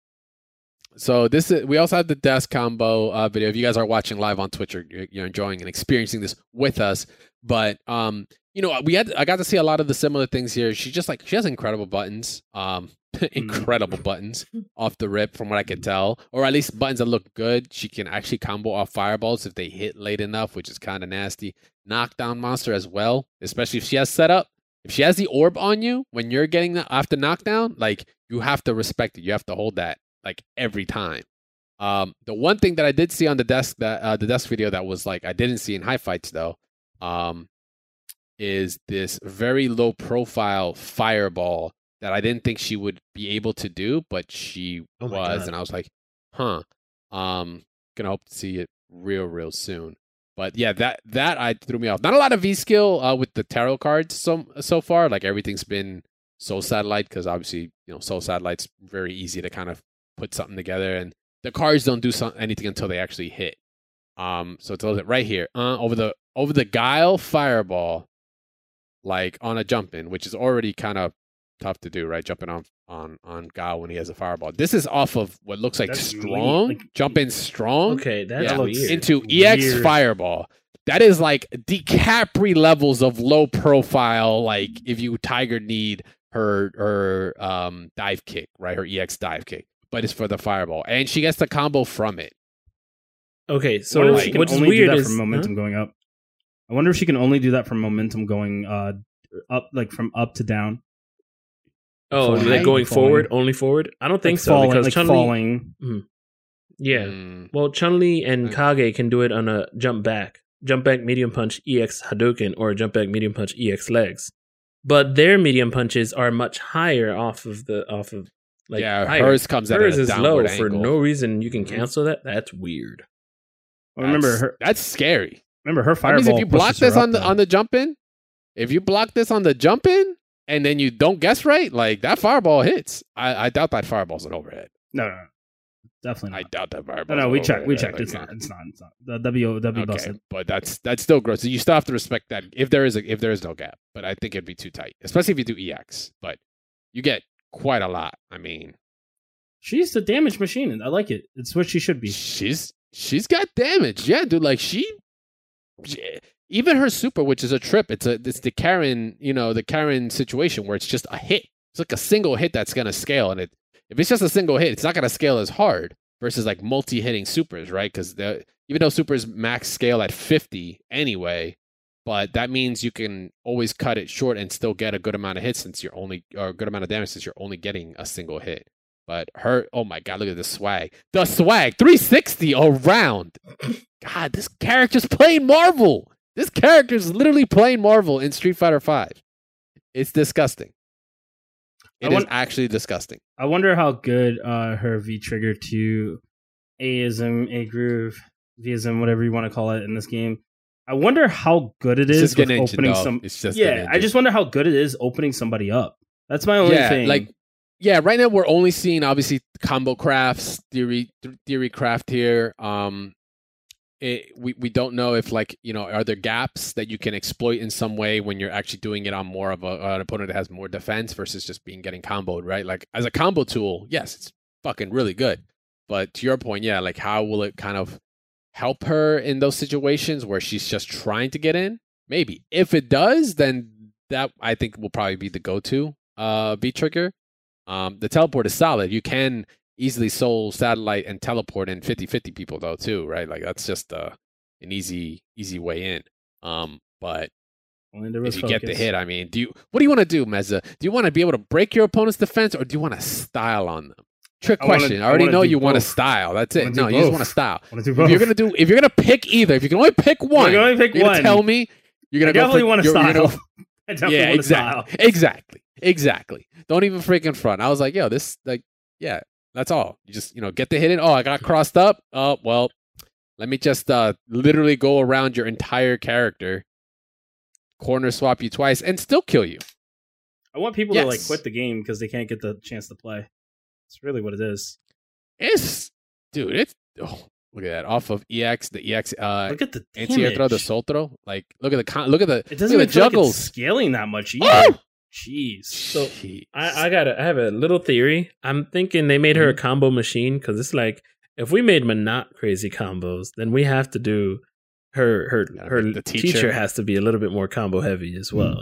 Speaker 1: So we also have the desk combo video. If you guys are watching live on Twitch, you're enjoying and experiencing this with us. But you know, I got to see a lot of the similar things here. She has incredible buttons. Incredible buttons off the rip from what I could tell, or at least buttons that look good. She can actually combo off fireballs if they hit late enough, which is kind of nasty. Knockdown monster as well, especially if she has setup. If she has the orb on you when you're getting after knockdown, like you have to respect it. You have to hold that like every time. The one thing that I did see on the desk the desk video that was like I didn't see in high fights though, is this very low profile fireball that I didn't think she would be able to do, but she was, and I was like, huh. Gonna hope to see it real soon. But yeah, that I threw me off. Not a lot of V skill with the tarot cards so far. Like everything's been Soul Satellite because obviously Soul Satellite's very easy to kind of put something together, and the cards don't do anything until they actually hit. So it's a little bit right here over the Guile Fireball, like on a jump in, which is already kind of tough to do, right? Jumping on Guile when he has a fireball. This is off of what looks like strong. Jump in strong.
Speaker 2: Okay, that's weird.
Speaker 1: Into EX Fireball. That is like DiCapri levels of low profile. Like if you Tiger need her dive kick, right? Her EX dive kick, but it's for the fireball, and she gets the combo from it.
Speaker 2: Okay, so what's weird is
Speaker 3: from momentum going up. I wonder if she can only do that from momentum going up, like from up to down.
Speaker 2: Oh, like going forward, only forward? I don't think so because Chun-Li
Speaker 3: falling.
Speaker 2: Yeah. Well, Chun-Li and Kage can do it on a jump back medium punch EX Hadouken or jump back medium punch EX legs. But their medium punches are much higher off of like higher.
Speaker 1: Hers comes at
Speaker 2: hers
Speaker 1: a
Speaker 2: is
Speaker 1: downward
Speaker 2: low
Speaker 1: angle.
Speaker 2: for no reason. You can cancel that. That's weird.
Speaker 1: That's scary.
Speaker 3: Remember her fireball.
Speaker 1: That means if you block this on the jump in, and then you don't guess right, like that fireball hits. I doubt that fireball's an overhead.
Speaker 3: No, definitely not.
Speaker 1: I doubt that fireball.
Speaker 3: No, we checked. Like, it's not. The W busted.
Speaker 1: But that's still gross. So you still have to respect that if there is no gap. But I think it'd be too tight, especially if you do EX. But you get quite a lot. I mean,
Speaker 3: she's the damage machine, and I like it. It's what she should be.
Speaker 1: She's got damage. Yeah, dude. Like she even her super, which is a trip. It's the Karen, the Karen situation where it's just a hit. It's like a single hit that's gonna scale, and if it's just a single hit, it's not gonna scale as hard versus like multi-hitting supers, right? Because even though supers max scale at 50 anyway, but that means you can always cut it short and still get a good amount of hits or a good amount of damage since you're only getting a single hit. But oh my God, look at the swag. The swag, 360 around. God, this character's playing Marvel. This character's literally playing Marvel in Street Fighter V. It's disgusting. It is actually disgusting.
Speaker 3: I wonder how good her V trigger to Aism, A groove, Vism, whatever you want to call it in this game. I wonder how good it is with opening some. I just wonder how good it is opening somebody up. That's my only thing.
Speaker 1: Like, right now we're only seeing obviously combo crafts, theory craft here. We don't know if are there gaps that you can exploit in some way when you're actually doing it on more of an opponent that has more defense versus just getting comboed, right? Like as a combo tool, yes, it's fucking really good. But to your point, like how will it kind of help her in those situations where she's just trying to get in? Maybe. If it does, then that I think will probably be the go-to V trigger. The teleport is solid. You can easily soul satellite and teleport in 50-50 people though too, right? Like that's just an easy way in. But if you get the hit, I mean, what do you want to do, Meza? Do you want to be able to break your opponent's defense, or do you want to style on them? Trick question. I already know you want to style. That's it. No, you just want to style. If you're gonna pick either, if you can only pick one, you're gonna tell me you're gonna
Speaker 3: definitely want to style. I definitely want to
Speaker 1: style. Exactly. Don't even freaking front. I was like, yo, this that's all. You just get the hit in. Oh, I got crossed up. Oh well, let me just literally go around your entire character, corner swap you twice, and still kill you.
Speaker 3: I want people to quit the game because they can't get the chance to play. It's really what it is.
Speaker 1: Look at that. Off of EX, the EX
Speaker 3: look at the
Speaker 1: Encierro de Soltro. Like look at the
Speaker 3: it doesn't even
Speaker 1: juggles.
Speaker 3: Like it's scaling that much either. Jeez.
Speaker 2: So I have a little theory. I'm thinking they made her a combo machine because it's like if we made Menat crazy combos, then we have to do her teacher has to be a little bit more combo heavy as well,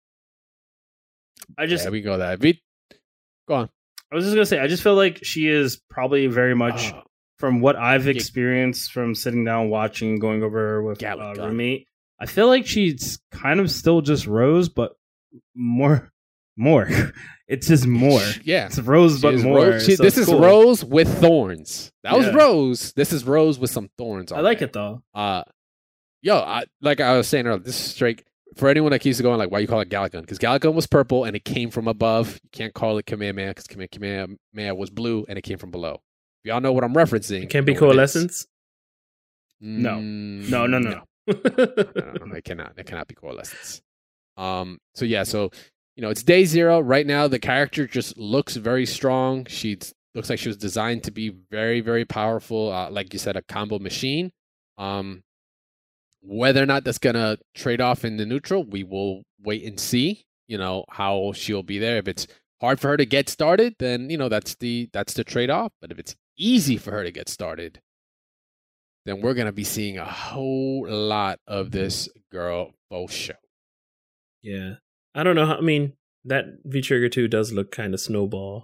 Speaker 1: we go that. Go on.
Speaker 3: I was just going to say, I just feel like she is probably very much, from what I've experienced from sitting down, watching, going over with roommate, I feel like she's kind of still just Rose, but more. It's just more.
Speaker 1: Yeah.
Speaker 3: It's Rose, but more.
Speaker 1: This is Rose with thorns. That was Rose. This is Rose with some thorns on
Speaker 3: I like it, though.
Speaker 1: Like I was saying earlier, this is straight. For anyone that keeps going, like, why you call it Gallican? Because Gallican was purple and it came from above. You can't call it Kamehameha because Kamehameha was blue and it came from below. Y'all know what I'm referencing.
Speaker 2: It can't be coalescence?
Speaker 3: No. No.
Speaker 1: It cannot be coalescence. So it's day 0. Right now, the character just looks very strong. She looks like she was designed to be very, very powerful. Like you said, a combo machine. Whether or not that's going to trade off in the neutral, we will wait and see, how she'll be there. If it's hard for her to get started, then, that's the trade off. But if it's easy for her to get started, then we're going to be seeing a whole lot of this girl both show.
Speaker 2: Yeah. I don't know how, that V-Trigger 2 does look kind of snowballable.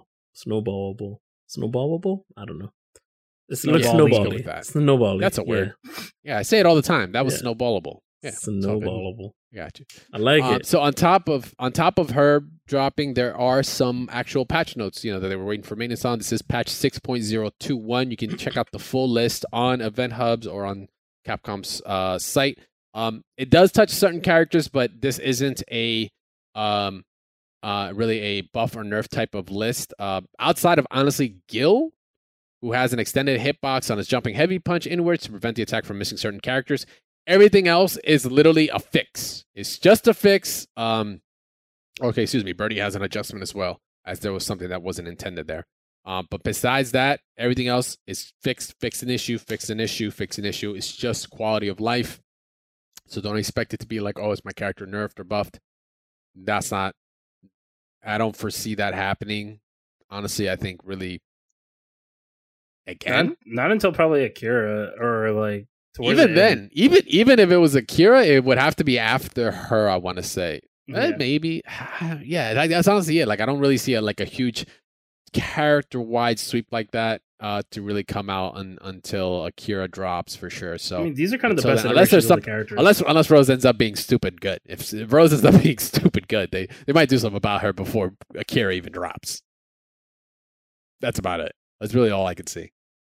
Speaker 2: I don't know. It looks snowbally. Snowbally.
Speaker 1: That's a word. Yeah, I say it all the time. That was snowballable. Yeah,
Speaker 2: snowballable.
Speaker 1: Got you.
Speaker 2: I like it.
Speaker 1: So on top of her dropping, there are some actual patch notes, that they were waiting for maintenance on. This is patch 6.021. You can check out the full list on Event Hubs or on Capcom's site. It does touch certain characters, but this isn't a really a buff or nerf type of list. Outside of honestly Gil, who has an extended hitbox on his jumping heavy punch inwards to prevent the attack from missing certain characters. Everything else is literally a fix. It's just a fix. Birdie has an adjustment as well, as there was something that wasn't intended there. But besides that, everything else is fixed. Fix an issue. It's just quality of life. So don't expect it to be like, oh, is my character nerfed or buffed? That's not. I don't foresee that happening. Honestly, I think really. Again,
Speaker 3: not until probably Akira or like
Speaker 1: even then, even if it was Akira, it would have to be after her. I want to say maybe, that's honestly it. Like I don't really see a huge character-wide sweep like that to really come out until Akira drops for sure. So
Speaker 3: these are kind of the best iterations of the characters.
Speaker 1: Unless Rose ends up being stupid good. If Rose ends up being stupid good, they might do something about her before Akira even drops. That's about it. That's really all I can see.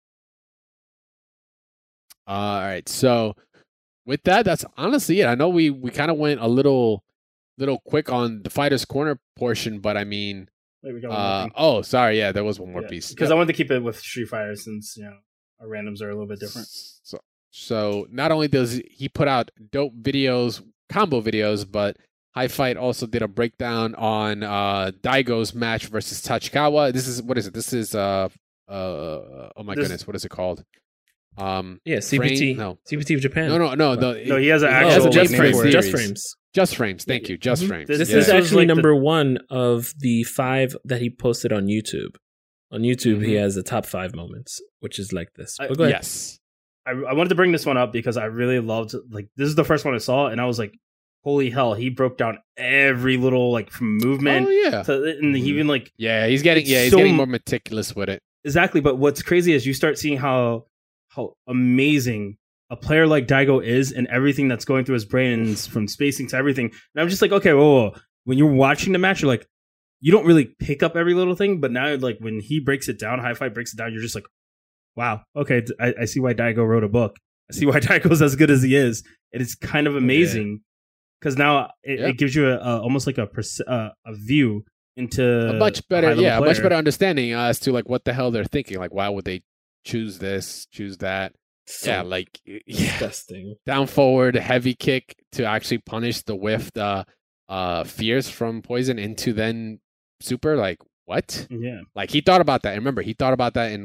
Speaker 1: All right, so with that, that's honestly it. I know we kind of went a little quick on the Fighter's Corner portion, but
Speaker 3: Wait, we got one more thing.
Speaker 1: Oh, sorry. Yeah, there was one more piece.
Speaker 3: Because I wanted to keep it with Street Fighter since our randoms are a little bit different.
Speaker 1: So not only does he put out dope videos, combo videos, but High Fight also did a breakdown on Daigo's match versus Tachikawa. What is it? This is oh my goodness, what is it called?
Speaker 2: CPT.
Speaker 1: No,
Speaker 2: CPT of Japan.
Speaker 1: No.
Speaker 3: He has an actual
Speaker 2: Just Frames.
Speaker 1: Just Frames. Thank you. Just Frames.
Speaker 2: This is actually number 1 of the 5 that he posted on YouTube. On YouTube, he has the top 5 moments, which is like this. But go ahead.
Speaker 1: Yes.
Speaker 3: I wanted to bring this one up because I really loved, this is the first one I saw, and I was like, holy hell, he broke down every little, from movement.
Speaker 1: Oh, yeah.
Speaker 3: And even,
Speaker 1: he's getting more meticulous with it.
Speaker 3: Exactly, but what's crazy is you start seeing how amazing a player like Daigo is and everything that's going through his brain, and from spacing to everything. And I'm just like, okay, whoa. When you're watching the match, you're like, you don't really pick up every little thing, but now, when he breaks it down, High Fight breaks it down, you're just like, wow, okay, I see why Daigo wrote a book. I see why Daigo's as good as he is. And it's kind of amazing because now it gives you almost like a view into
Speaker 1: a much better understanding as to what the hell they're thinking. Why would they choose this, choose that? So
Speaker 2: disgusting.
Speaker 1: Down forward, heavy kick to actually punish the whiffed fears from Poison into then super. What?
Speaker 3: Yeah.
Speaker 1: He thought about that. Remember, he thought about that in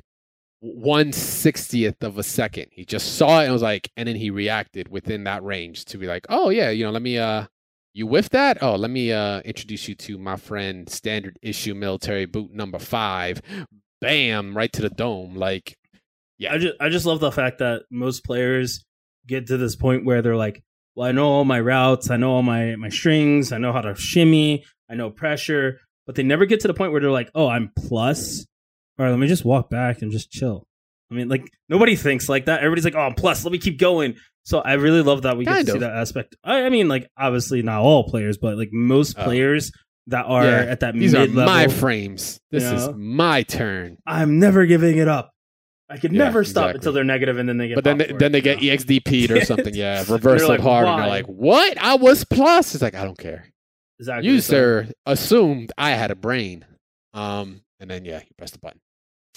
Speaker 1: 1/60th of a second. He just saw it and was and then he reacted within that range to be oh yeah, let me you whiffed that? Oh, let me introduce you to my friend standard issue military boot number 5. Bam, right to the dome. Yeah.
Speaker 3: I just love the fact that most players get to this point where they're like, well, I know all my routes, I know all my strings, I know how to shimmy, I know pressure, but they never get to the point where they're like, oh, I'm plus. All right, let me just walk back and just chill. I mean, nobody thinks like that. Everybody's like, oh, I'm plus, let me keep going. So I really love that we get to see that aspect. I mean, obviously not all players, but most players that are at that
Speaker 1: these
Speaker 3: mid-level.
Speaker 1: These are my frames. This is my turn.
Speaker 3: I'm never giving it up. I could never stop until they're negative, and then they get.
Speaker 1: But then they get EXDP'd or something. Yeah, reversal hard, and they're like, "What? I was plus." It's I don't care.
Speaker 3: Exactly.
Speaker 1: You, sir, assumed I had a brain. And then you press the button.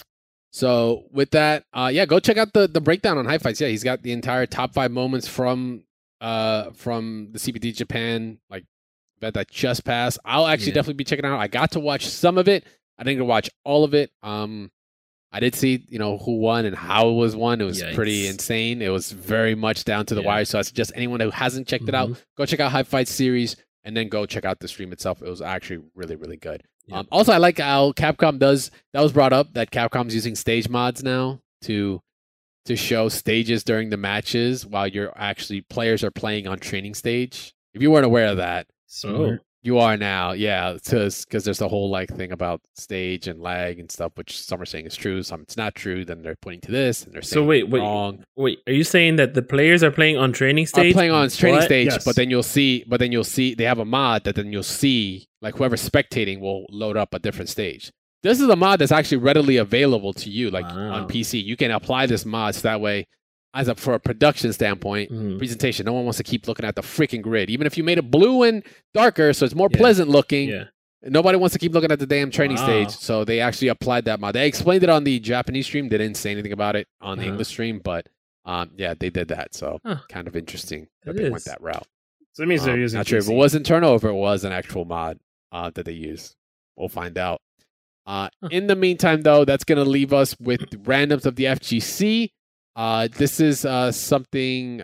Speaker 1: So with that, go check out the breakdown on High Fights. Yeah, he's got the entire top 5 moments from the CPT Japan event that just passed. I'll actually definitely be checking it out. I got to watch some of it. I didn't get to watch all of it. I did see, who won and how it was won. It was pretty insane. It was very much down to the wire. So I suggest anyone who hasn't checked it out, go check out High Fight series and then go check out the stream itself. It was actually really, really good. Yeah. Also, I like how Capcom that was brought up, that Capcom's using stage mods now to show stages during the matches while players are playing on training stage. If you weren't aware of that. You are now, because there's a whole thing about stage and lag and stuff, which some are saying is true, some it's not true. Then they're pointing to this, and they're saying wrong.
Speaker 2: Wait, are you saying that the players are playing on training stage?
Speaker 1: Are playing on training stage, yes. But then you'll see they have a mod that then you'll see whoever's spectating will load up a different stage. This is a mod that's actually readily available to you, on PC. You can apply this mod so that way. For a production standpoint, presentation, no one wants to keep looking at the freaking grid. Even if you made it blue and darker, so it's more pleasant looking, nobody wants to keep looking at the damn training stage. So they actually applied that mod. They explained it on the Japanese stream. They didn't say anything about it on the English stream, but they did that. So kind of interesting that they went that route.
Speaker 3: So that means they're using.
Speaker 1: Not sure if it wasn't turnover, it was an actual mod that they used. We'll find out. In the meantime, though, that's going to leave us with randoms of the FGC. This is something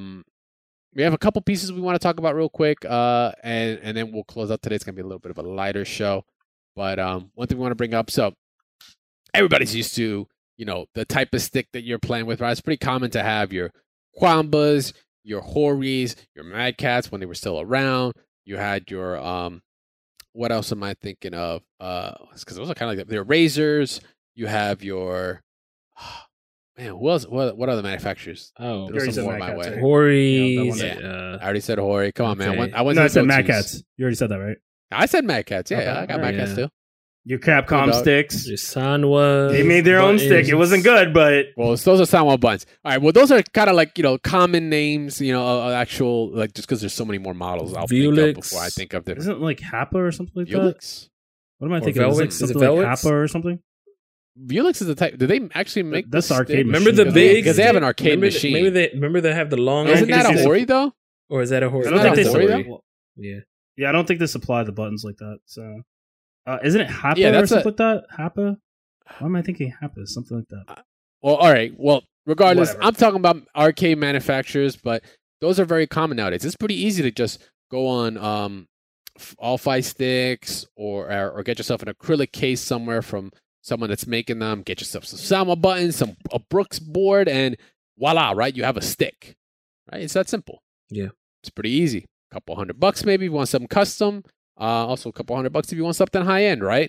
Speaker 1: we have a couple pieces we want to talk about real quick, and then we'll close out today. It's going to be a little bit of a lighter show, but one thing we want to bring up. So everybody's used to, the type of stick that you're playing with, right? It's pretty common to have your Quambas, your Horis, your Mad Cats when they were still around. You had your what else am I thinking of? Because those are kind of like their razors. You have your man, who else? What other manufacturers?
Speaker 2: Oh,
Speaker 3: there's some more my way.
Speaker 2: Hori.
Speaker 1: I already said Hori. Come on, man.
Speaker 3: I said Mad Cats. You already said that, right?
Speaker 1: I said Mad Cats. Yeah, I got Mad Cats too.
Speaker 3: Your Capcom sticks.
Speaker 2: Your Sanwa.
Speaker 3: They made their own stick. It wasn't good, but
Speaker 1: those are Sanwa buttons. All right. Well, those are kind of common names. Actual just because there's so many more models. I'll think of before I think of them.
Speaker 3: Isn't Happa or something like
Speaker 1: Ulix?
Speaker 3: What am I thinking? Velvet? Is it something like Kappa or something?
Speaker 1: Vuelix is the type. Do they actually make
Speaker 3: that's the arcade?
Speaker 2: Remember the big?
Speaker 1: Because they have an arcade machine.
Speaker 2: Remember they have the long.
Speaker 1: Isn't that a Hori though?
Speaker 2: Or is that a Hori?
Speaker 3: I don't think they
Speaker 1: Hori.
Speaker 3: Yeah, I don't think they supply the buttons like that. So, isn't it Happa or something like that? Happa? Why am I thinking Happa? Something like that.
Speaker 1: Well, all right. Well, regardless, I'm talking about arcade manufacturers, but those are very common nowadays. It's pretty easy to just go on all 5 sticks or get yourself an acrylic case somewhere from someone that's making them. Get yourself some Sama buttons, a Brooks board, and voila! Right, you have a stick. Right, it's that simple.
Speaker 2: Yeah,
Speaker 1: it's pretty easy. A couple $100 maybe if you want something custom. Also a couple $100 if you want something high end, right?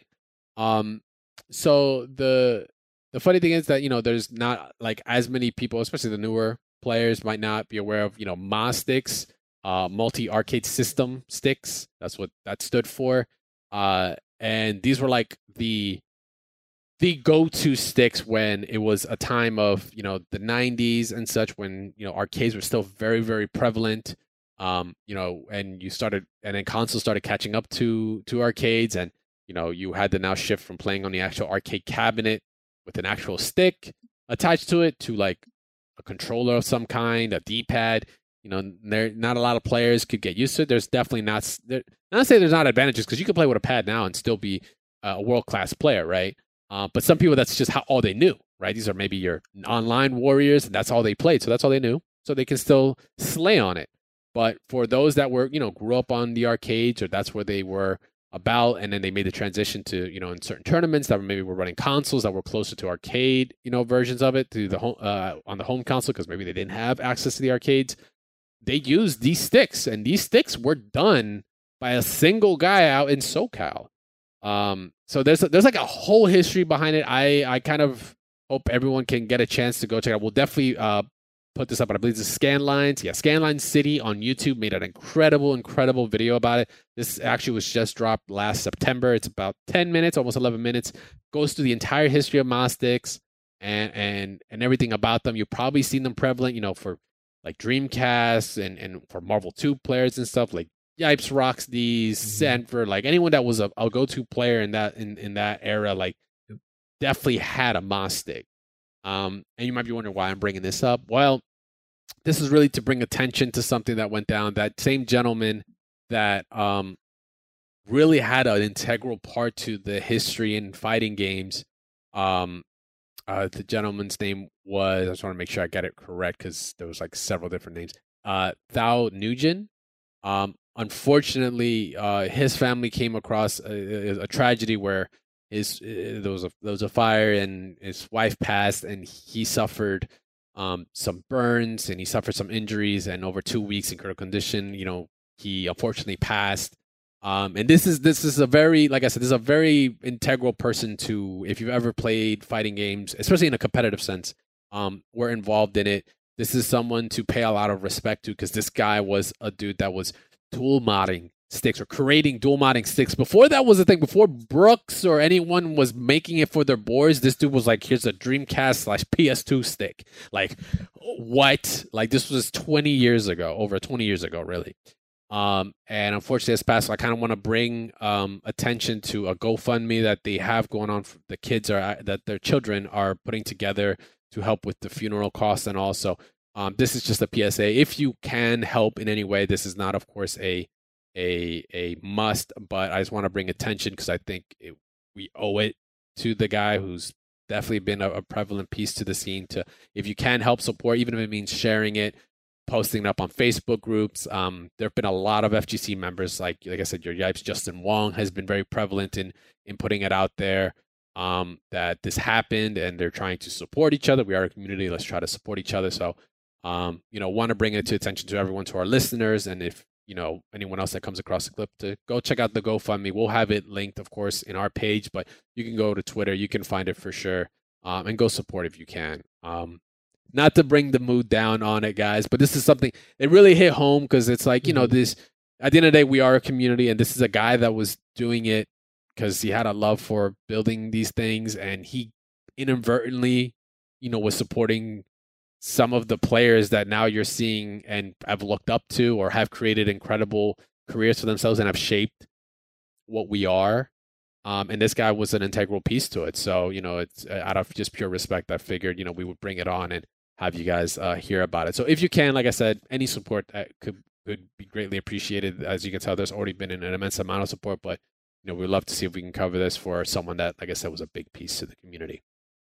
Speaker 1: So the funny thing is that there's not like as many people, especially the newer players, might not be aware of MOS sticks, multi arcade system sticks. That's what that stood for. And these were like the go-to sticks when it was a time of the 90s and such, when arcades were still very, very prevalent. And then consoles started catching up to arcades, and you had to now shift from playing on the actual arcade cabinet with an actual stick attached to it to like a controller of some kind, a D-pad. Not a lot of players could get used to it. There's definitely not to say there's not advantages, because you can play with a pad now and still be a world-class player, right? But some people, that's just all they knew, right? These are maybe your online warriors, and that's all they played, so that's all they knew. So they can still slay on it. But for those that were, grew up on the arcades, or that's where they were about, and then they made the transition to, in certain tournaments that maybe were running consoles that were closer to arcade, versions of it to the home on the home console, because maybe they didn't have access to the arcades. They used these sticks, and these sticks were done by a single guy out in SoCal. So there's like a whole history behind it. I kind of hope everyone can get a chance to go check it out. We'll definitely put this up, but I believe it's Scanlines. Yeah, Scanline City on YouTube made an incredible video about it. This actually was just dropped last September. It's about 10 minutes, almost 11 minutes. Goes through the entire history of MOS sticks and everything about them. You've probably seen them prevalent, for like Dreamcast and for Marvel 2 players and stuff, like Yipes, Rocksteady, Sanford, like anyone that was a go-to player in that era, like definitely had a MOS stick. And you might be wondering why I'm bringing this up. Well, this is really to bring attention to something that went down. That same gentleman that really had an integral part to the history in fighting games. The gentleman's name was, I just want to make sure I get it correct, because there was like several different names. Thao Nguyen. Unfortunately, his family came across a tragedy where there was a fire and his wife passed, and he suffered some burns and he suffered some injuries, and over 2 weeks in critical condition, he unfortunately passed. And this is a very, like I said, this is a very integral person to, if you've ever played fighting games, especially in a competitive sense, we're involved in it. This is someone to pay a lot of respect to, because this guy was a dude that was dual modding sticks, or creating dual modding sticks. Before that was a thing, before Brooks or anyone was making it for their boards, this dude was like, here's a Dreamcast/PS2 stick. Like, what? Like, this was 20 years ago, over 20 years ago, really. And unfortunately, this past, I kind of want to bring attention to a GoFundMe that they have going on for the kids, that their children are putting together to help with the funeral costs. And also, this is just a PSA. If you can help in any way, this is not, of course, a must, but I just want to bring attention, because I think we owe it to the guy who's definitely been a prevalent piece to the scene. To, if you can help support, even if it means sharing it, posting it up on Facebook groups. There have been a lot of FGC members, like I said, your Yipes, Justin Wong has been very prevalent in putting it out there, that this happened, and they're trying to support each other. We are a community. Let's try to support each other. So, want to bring it to attention to everyone, to our listeners. And if, anyone else that comes across the clip, to go check out the GoFundMe. We'll have it linked, of course, in our page, but you can go to Twitter. You can find it for sure, and go support if you can. Not to bring the mood down on it, guys, but this is something, it really hit home, because it's like, this, at the end of the day, we are a community, and this is a guy that was doing it because he had a love for building these things, and he inadvertently, was supporting some of the players that now you're seeing and have looked up to, or have created incredible careers for themselves and have shaped what we are. And this guy was an integral piece to it. So, it's out of just pure respect, I figured, we would bring it on and have you guys hear about it. So if you can, like I said, any support could be greatly appreciated. As you can tell, there's already been an immense amount of support, but, we'd love to see if we can cover this for someone that, like I said, was a big piece to the community.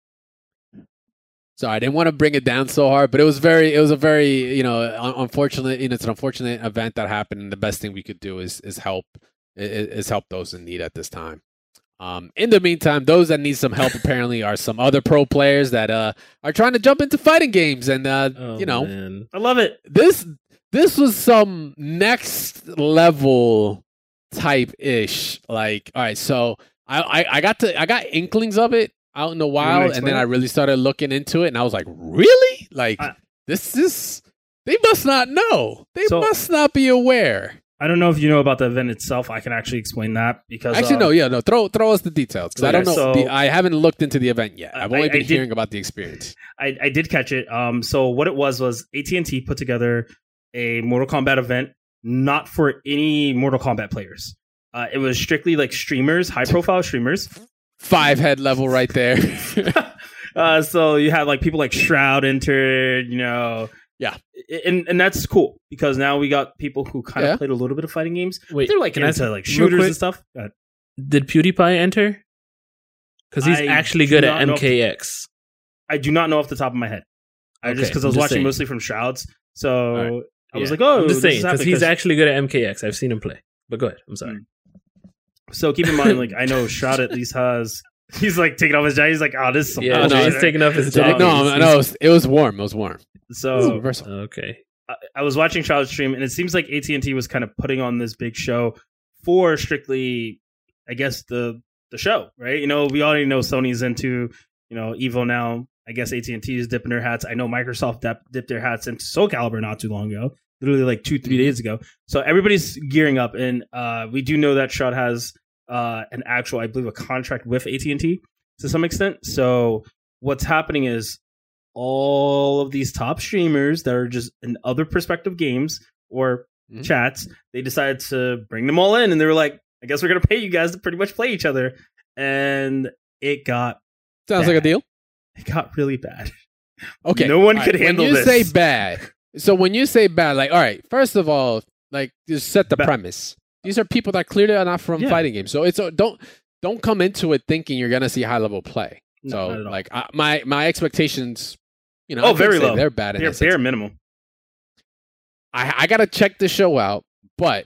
Speaker 1: So I didn't want to bring it down so hard, but it was a very, unfortunate, it's an unfortunate event that happened. And the best thing we could do is help those in need at this time. In the meantime, those that need some help apparently are some other pro players that are trying to jump into fighting games, and
Speaker 3: man. I love it.
Speaker 1: This was some next level type ish. Like, all right, so I got inklings of it out in the wild, and then I really started looking into it, and I was like, really? Like, this is, they must not know. They must not be aware.
Speaker 3: I don't know if you know about the event itself. I can actually explain that because
Speaker 1: no. Throw us the details because I don't know. So, I haven't looked into the event yet. I've only been hearing about the experience.
Speaker 3: I did catch it. So what it was AT&T put together a Mortal Kombat event, not for any Mortal Kombat players. It was strictly like streamers, high profile streamers.
Speaker 1: 5-head level right there.
Speaker 3: So you had like people like Shroud entered, Yeah, and that's cool because now we got people who kind of played a little bit of fighting games.
Speaker 2: Wait,
Speaker 3: they're like into like shooters and stuff.
Speaker 2: Did PewDiePie enter? Because he's actually good at MKX.
Speaker 3: I do not know off the top of my head. Just because I was watching mostly from Shrouds, so I was like, "Oh,
Speaker 2: I'm just saying," because he's actually good at MKX. I've seen him play. But go ahead. I'm sorry.
Speaker 3: So keep in mind, like I know Shroud at least has. He's like taking off his jacket. He's like, "Oh, this is some
Speaker 2: he's taking off his jacket."
Speaker 1: No, it was warm. It was warm.
Speaker 3: So
Speaker 2: okay,
Speaker 3: I was watching Shroud's stream, and it seems like AT&T was kind of putting on this big show for strictly, I guess the show, right? We already know Sony's into Evo now. I guess AT&T is dipping their hats. I know Microsoft dipped their hats into Soul Calibur not too long ago, literally like 2-3 days ago. So everybody's gearing up, and we do know that Shroud has an actual, I believe, a contract with AT&T to some extent. So what's happening is all of these top streamers that are just in other perspective games or chats, they decided to bring them all in, and they were like, I guess we're going to pay you guys to pretty much play each other. And it got
Speaker 1: Sounds like a deal.
Speaker 3: It got really bad.
Speaker 1: Okay.
Speaker 3: No one could handle this.
Speaker 1: When you say bad, like, all right, first of all, like, just set the premise. These are people that clearly are not from fighting games. So don't come into it thinking you're going to see high level play. So like my expectations,
Speaker 3: very low.
Speaker 1: They're bad.
Speaker 3: They're bare minimum.
Speaker 1: I got to check the show out, but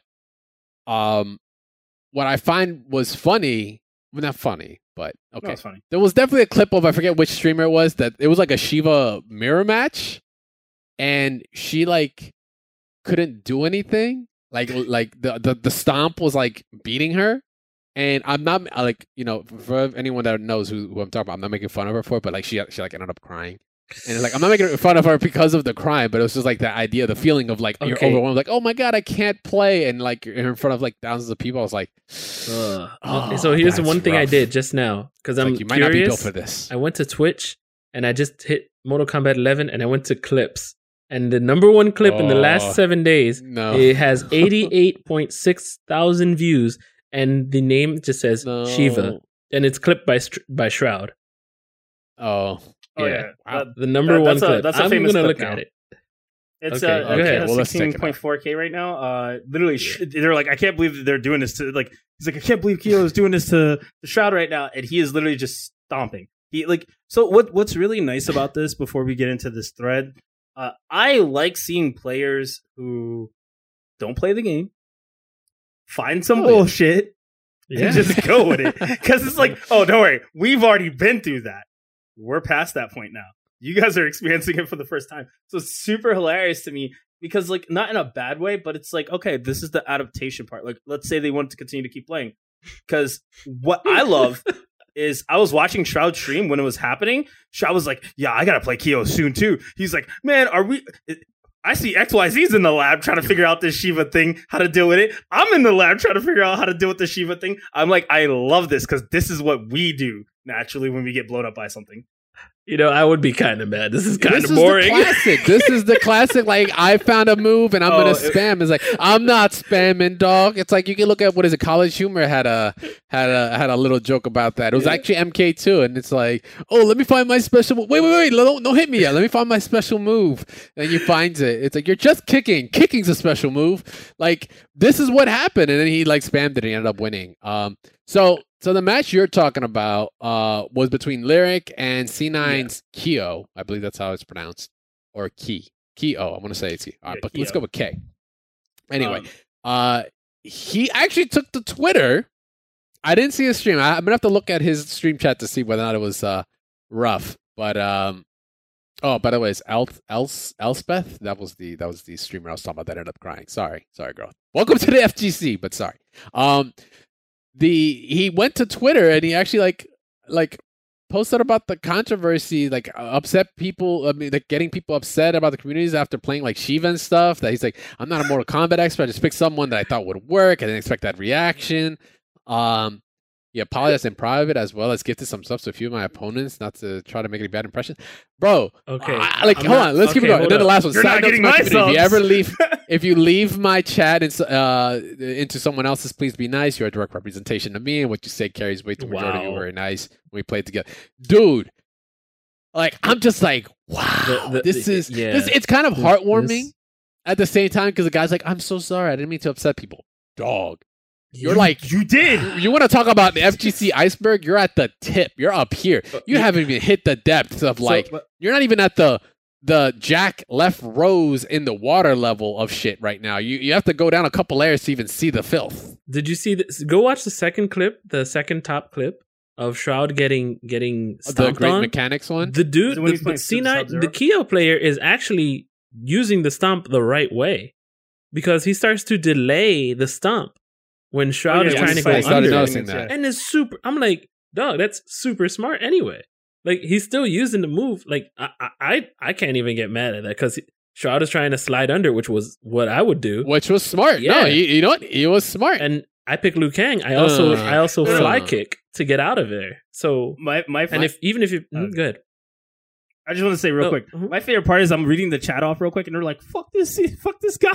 Speaker 1: what I find was funny, well, not funny, but okay.
Speaker 3: No, it's funny.
Speaker 1: There was definitely a clip of, I forget which streamer it was, that it was like a Shiva mirror match, and she like couldn't do anything. Like the stomp was like beating her, and I'm not like, for anyone that knows who I'm talking about, I'm not making fun of her for it, but like she like ended up crying. And it's like, I'm not making fun of her because of the crime, but it was just like that idea, the feeling of like you're overwhelmed, like, oh my god, I can't play, and like you're in front of like thousands of people. I was like,
Speaker 2: so here's the one thing I did just now because I'm
Speaker 1: you
Speaker 2: curious.
Speaker 1: Might not be built for this.
Speaker 2: I went to Twitch and I just hit Mortal Kombat 11 and I went to clips, and the number one clip in the last 7 days, it has 88.6 thousand views, and the name just says Shiva, and it's clipped by Shroud.
Speaker 3: Oh yeah,
Speaker 2: the number one clip.
Speaker 3: That's a
Speaker 2: I'm
Speaker 3: famous
Speaker 2: gonna
Speaker 3: clip
Speaker 2: look
Speaker 3: now.
Speaker 2: at it.
Speaker 3: It's
Speaker 2: okay.
Speaker 3: Well, 16.4K right now. Literally, they're like, I can't believe that they're doing this to, like, he's like, I can't believe Kilo is doing this to the Shroud right now, and he is literally just stomping. He like, so what's really nice about this, before we get into this thread, I like seeing players who don't play the game find some bullshit and just go with it, because it's like, oh, don't worry, we've already been through that. We're past that point now. You guys are experiencing it for the first time. So it's super hilarious to me because, like, not in a bad way, but it's like, okay, this is the adaptation part. Like, let's say they want to continue to keep playing. Because what I love is I was watching Shroud stream when it was happening. Shroud was like, yeah, I got to play Kyo soon, too. He's like, man, I see XYZ's in the lab trying to figure out this Shiva thing, how to deal with it. I'm in the lab trying to figure out how to deal with the Shiva thing. I'm like, I love this because this is what we do naturally when we get blown up by something.
Speaker 2: I would be kind of mad. This is kind of boring.
Speaker 1: This is the classic. Like, I found a move and I'm gonna spam. It's like, I'm not spamming, dog. It's like, you can look at what is it? College Humor had a little joke about that. It was actually MK2, and it's like, oh, let me find my special move. Wait, don't hit me yet. Let me find my special move. And you find it. It's like, you're just kicking. Kicking's a special move. Like, this is what happened, and then he like spammed it and he ended up winning. So the match you're talking about was between Lyric and C9's Keo. I believe that's how it's pronounced. Or Keo. I want to say it's Keo. All right, but Keo. Let's go with K. Anyway, he actually took to Twitter. I didn't see his stream. I'm going to have to look at his stream chat to see whether or not it was rough. But, by the way, it's Elspeth. That was the streamer I was talking about that ended up crying. Sorry, girl. Welcome to the FGC, but sorry. He went to Twitter and he actually like posted about the controversy, like upset people. I mean, like getting people upset about the communities after playing like Shiva and stuff. That he's like, I'm not a Mortal Kombat expert. I just picked someone that I thought would work. I didn't expect that reaction. He apologized in private as well as gifted some stuff to a few of my opponents, not to try to make any bad impression. Bro,
Speaker 2: okay.
Speaker 1: Hold on. Let's keep it going. And then the last one.
Speaker 3: You're not getting my subs.
Speaker 1: If you leave my chat into someone else's, please be nice. You're a direct representation of me, and what you say carries weight to the majority. You're very nice when we play together. Dude, like, I'm just like, wow. It's kind of heartwarming at the same time, because the guy's like, I'm so sorry. I didn't mean to upset people. Dog. You did. You want to talk about the FGC iceberg? You're at the tip. You're up here. You haven't even hit the depths of you're not even at the Jack left Rose in the water level of shit right now. You have to go down a couple layers to even see the filth.
Speaker 2: Did you see this? Go watch the second top clip of Shroud getting stomped
Speaker 1: the Great
Speaker 2: on.
Speaker 1: Mechanics one.
Speaker 2: The dude, the C9, the Keo player is actually using the stomp the right way, because he starts to delay the stomp when Shroud is trying to go under.
Speaker 1: That.
Speaker 2: And it's super. I'm like, dog, that's super smart anyway. Like, he's still using the move. Like, I can't even get mad at that, because Shroud is trying to slide under, which was what I would do.
Speaker 1: Which was smart. Yeah. No, you know what? He was smart.
Speaker 2: And I pick Liu Kang. I also fly kick to get out of there. So even if you good.
Speaker 3: I just want to say real quick. My favorite part is I'm reading the chat off real quick, and they're like, fuck this guy.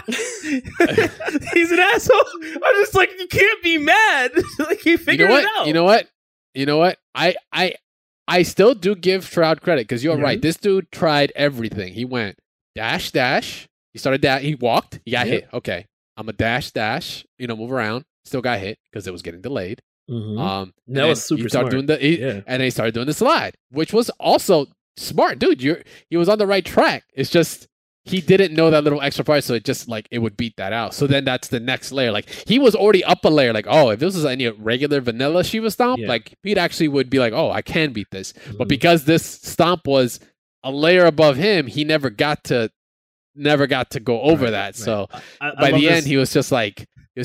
Speaker 3: He's an asshole. I'm just like, you can't be mad. Like, he figured it out.
Speaker 1: You know what? I still do give Shroud credit, because you're right. This dude tried everything. He went dash. He started that. He walked. He got hit. Okay. I'm a dash. Move around. Still got hit because it was getting delayed.
Speaker 2: Mm-hmm. That was super smart.
Speaker 1: And then he started doing the slide, which was also smart, dude. He was on the right track. It's just he didn't know that little extra part, so it just it would beat that out. So then that's the next layer. Like, he was already up a layer. Like, oh, if this was any regular vanilla Shiva stomp, like, Pete actually would be like, oh, I can beat this. Mm-hmm. But because this stomp was a layer above him, he never got to go over that. Right. So by the end, he was just like,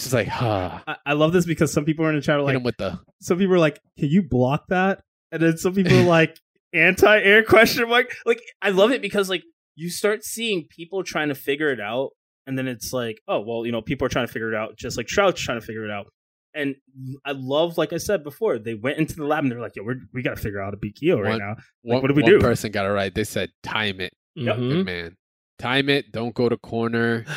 Speaker 3: I love this, because some people are in the chat like, some people are like, can you block that? And then some people are like, anti-air question mark. Like, I love it, because like, you start seeing people trying to figure it out, and then it's like, oh, well, people are trying to figure it out, just like Shroud's trying to figure it out. And I love, like I said before, they went into the lab and they're like, yo, we got to figure out how to beat Keo right now. Like, what do we do?
Speaker 1: One person got it right. They said, time it.
Speaker 2: Yep.
Speaker 1: Good man. Time it. Don't go to corner.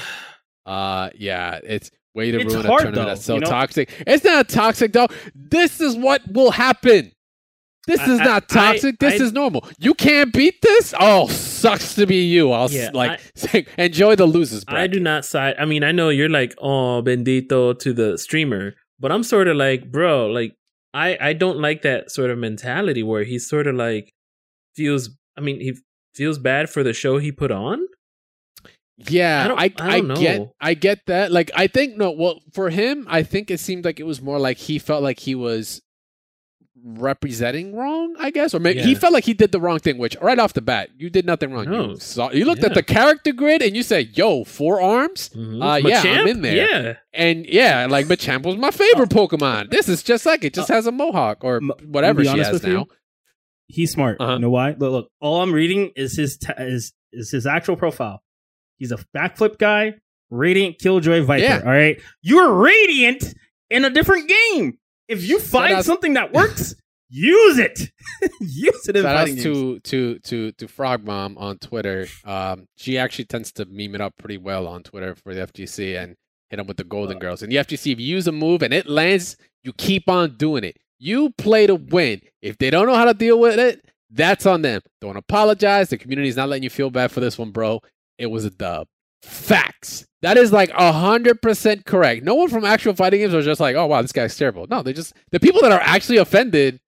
Speaker 1: It's way to ruin a tournament that's so toxic. It's not toxic, though. This is what will happen. This is not toxic. This is normal. You can't beat this? Oh, sucks to be you. Enjoy the losers bracket.
Speaker 2: I do not side. I mean, I know you're like, oh, bendito to the streamer, but I'm sort of like, bro, like, I don't like that sort of mentality where he sort of like he feels bad for the show he put on.
Speaker 1: Yeah, I get that. Like, I think, for him, I think it seemed like it was more like he felt like he was representing wrong, I guess, or maybe he felt like he did the wrong thing, which right off the bat, you did nothing wrong. No. You looked at the character grid and you said, yo, 4 arms?
Speaker 2: Mm-hmm.
Speaker 1: I'm in there. And like, Machamp was my favorite Pokemon. This is just like it just has a mohawk or whatever she has now.
Speaker 3: He's smart. You know why? Look, all I'm reading is his actual profile. He's a backflip guy, Radiant Killjoy Viper. All right, you're Radiant in a different game. If you find something that works, use it. Use it in fighting
Speaker 1: games. to Frog Mom on Twitter. She actually tends to meme it up pretty well on Twitter for the FGC and hit them with the Golden Girls. And the FGC, if you use a move and it lands, you keep on doing it. You play to win. If they don't know how to deal with it, that's on them. Don't apologize. The community's not letting you feel bad for this one, bro. It was a dub. Facts. That is like 100% correct. No one from actual fighting games was just like, oh, wow, this guy's terrible. No, the people that are actually offended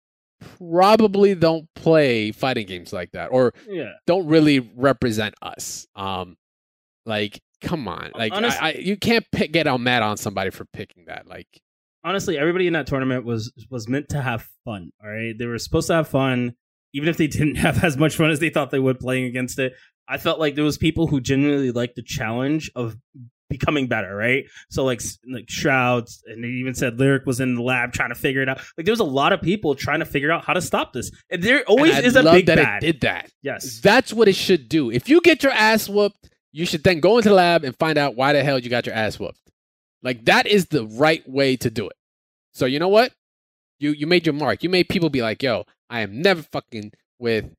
Speaker 1: probably don't play fighting games like that or don't really represent us. Like, come on. Like, honestly, you can't get all mad on somebody for picking that. Like,
Speaker 3: honestly, everybody in that tournament was meant to have fun. All right. They were supposed to have fun, even if they didn't have as much fun as they thought they would playing against it. I felt like there was people who genuinely liked the challenge of becoming better, right? So like Shrouds, and they even said Lyric was in the lab trying to figure it out. Like there was a lot of people trying to figure out how to stop this. And there always is a big bad.
Speaker 1: It did that.
Speaker 3: Yes.
Speaker 1: That's what it should do. If you get your ass whooped, you should then go into the lab and find out why the hell you got your ass whooped. Like that is the right way to do it. So you know what? You made your mark. You made people be like, yo, I am never fucking with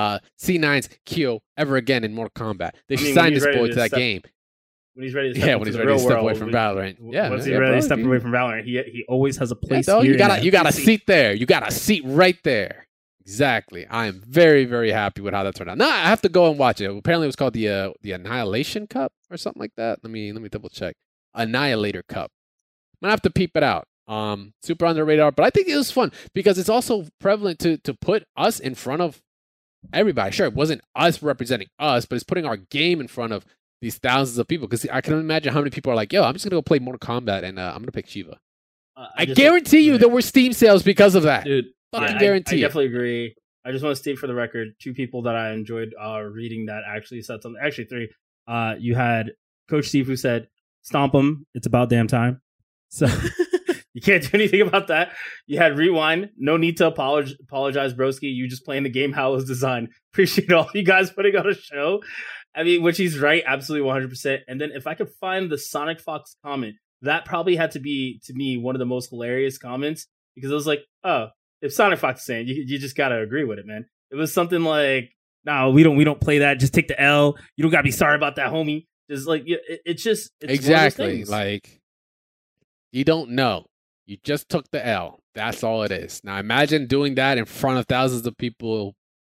Speaker 1: C9's Kyo ever again in Mortal Kombat. They should sign this boy to that game.
Speaker 3: When he's ready to step
Speaker 1: away from Valorant.
Speaker 3: Once he's ready to step away from Valorant, he always has a place here.
Speaker 1: You got a seat there. You got a seat right there. Exactly. I am very, very happy with how that turned out. Now I have to go and watch it. Apparently it was called the Annihilation Cup or something like that. Let me double check. Annihilator Cup. I'm gonna have to peep it out. Super under the radar, but I think it was fun because it's also prevalent to put us in front of everybody. Sure, it wasn't us representing us, but it's putting our game in front of these thousands of people. Because I can imagine how many people are like, yo, I'm just going to go play Mortal Kombat and I'm going to pick Shiva. I guarantee you there were Steam sales because of that.
Speaker 3: Dude,
Speaker 1: fucking guarantee.
Speaker 3: I definitely agree. I just want to state for the record, 2 people that I enjoyed reading that actually said something. Actually, 3. You had Coach Steve who said, stomp him. It's about damn time. So you can't do anything about that. You had Rewind. No need to apologize, broski. You just playing the game how it was designed. Appreciate all you guys putting on a show. I mean, which he's right, absolutely 100%. And then if I could find the Sonic Fox comment, that probably had to be, to me, one of the most hilarious comments because it was like, oh, if Sonic Fox is saying, you just got to agree with it, man. It was something like, no, we don't play that. Just take the L. You don't got to be sorry about that, homie. Just like, it's
Speaker 1: exactly like you don't know. You just took the L. That's all it is. Now imagine doing that in front of thousands of people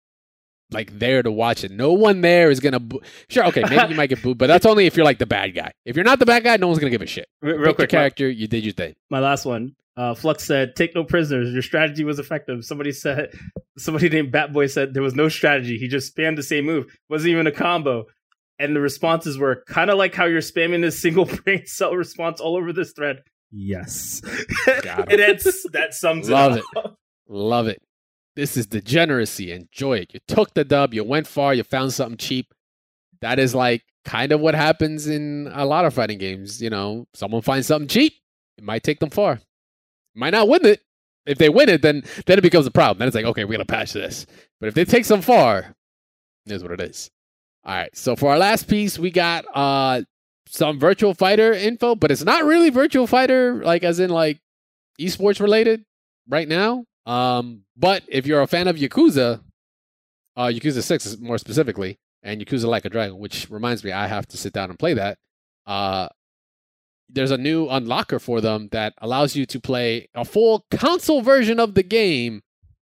Speaker 1: like there to watch it. No one there is going to boo. Sure, okay, maybe you might get booed, but that's only if you're like the bad guy. If you're not the bad guy, no one's going to give a shit.
Speaker 3: Real quick,
Speaker 1: character, you did your thing.
Speaker 3: My last one. Flux said, take no prisoners. Your strategy was effective. Somebody named Batboy said there was no strategy. He just spammed the same move. Wasn't even a combo. And the responses were kind of like how you're spamming this single brain cell response all over this thread. Yes. And that sums it up.
Speaker 1: Love it. This is degeneracy. Enjoy it. You took the dub. You went far. You found something cheap. That is like kind of what happens in a lot of fighting games. You know, someone finds something cheap. It might take them far. Might not win it. If they win it, then it becomes a problem. Then it's like, okay, we're going to patch this. But if they take some far, here's what it is. All right. So for our last piece, we got some Virtual Fighter info, but it's not really Virtual Fighter, like as in like esports related right now. But if you're a fan of Yakuza, Yakuza 6 more specifically, and Yakuza Like a Dragon, which reminds me, I have to sit down and play that. There's a new unlocker for them that allows you to play a full console version of the game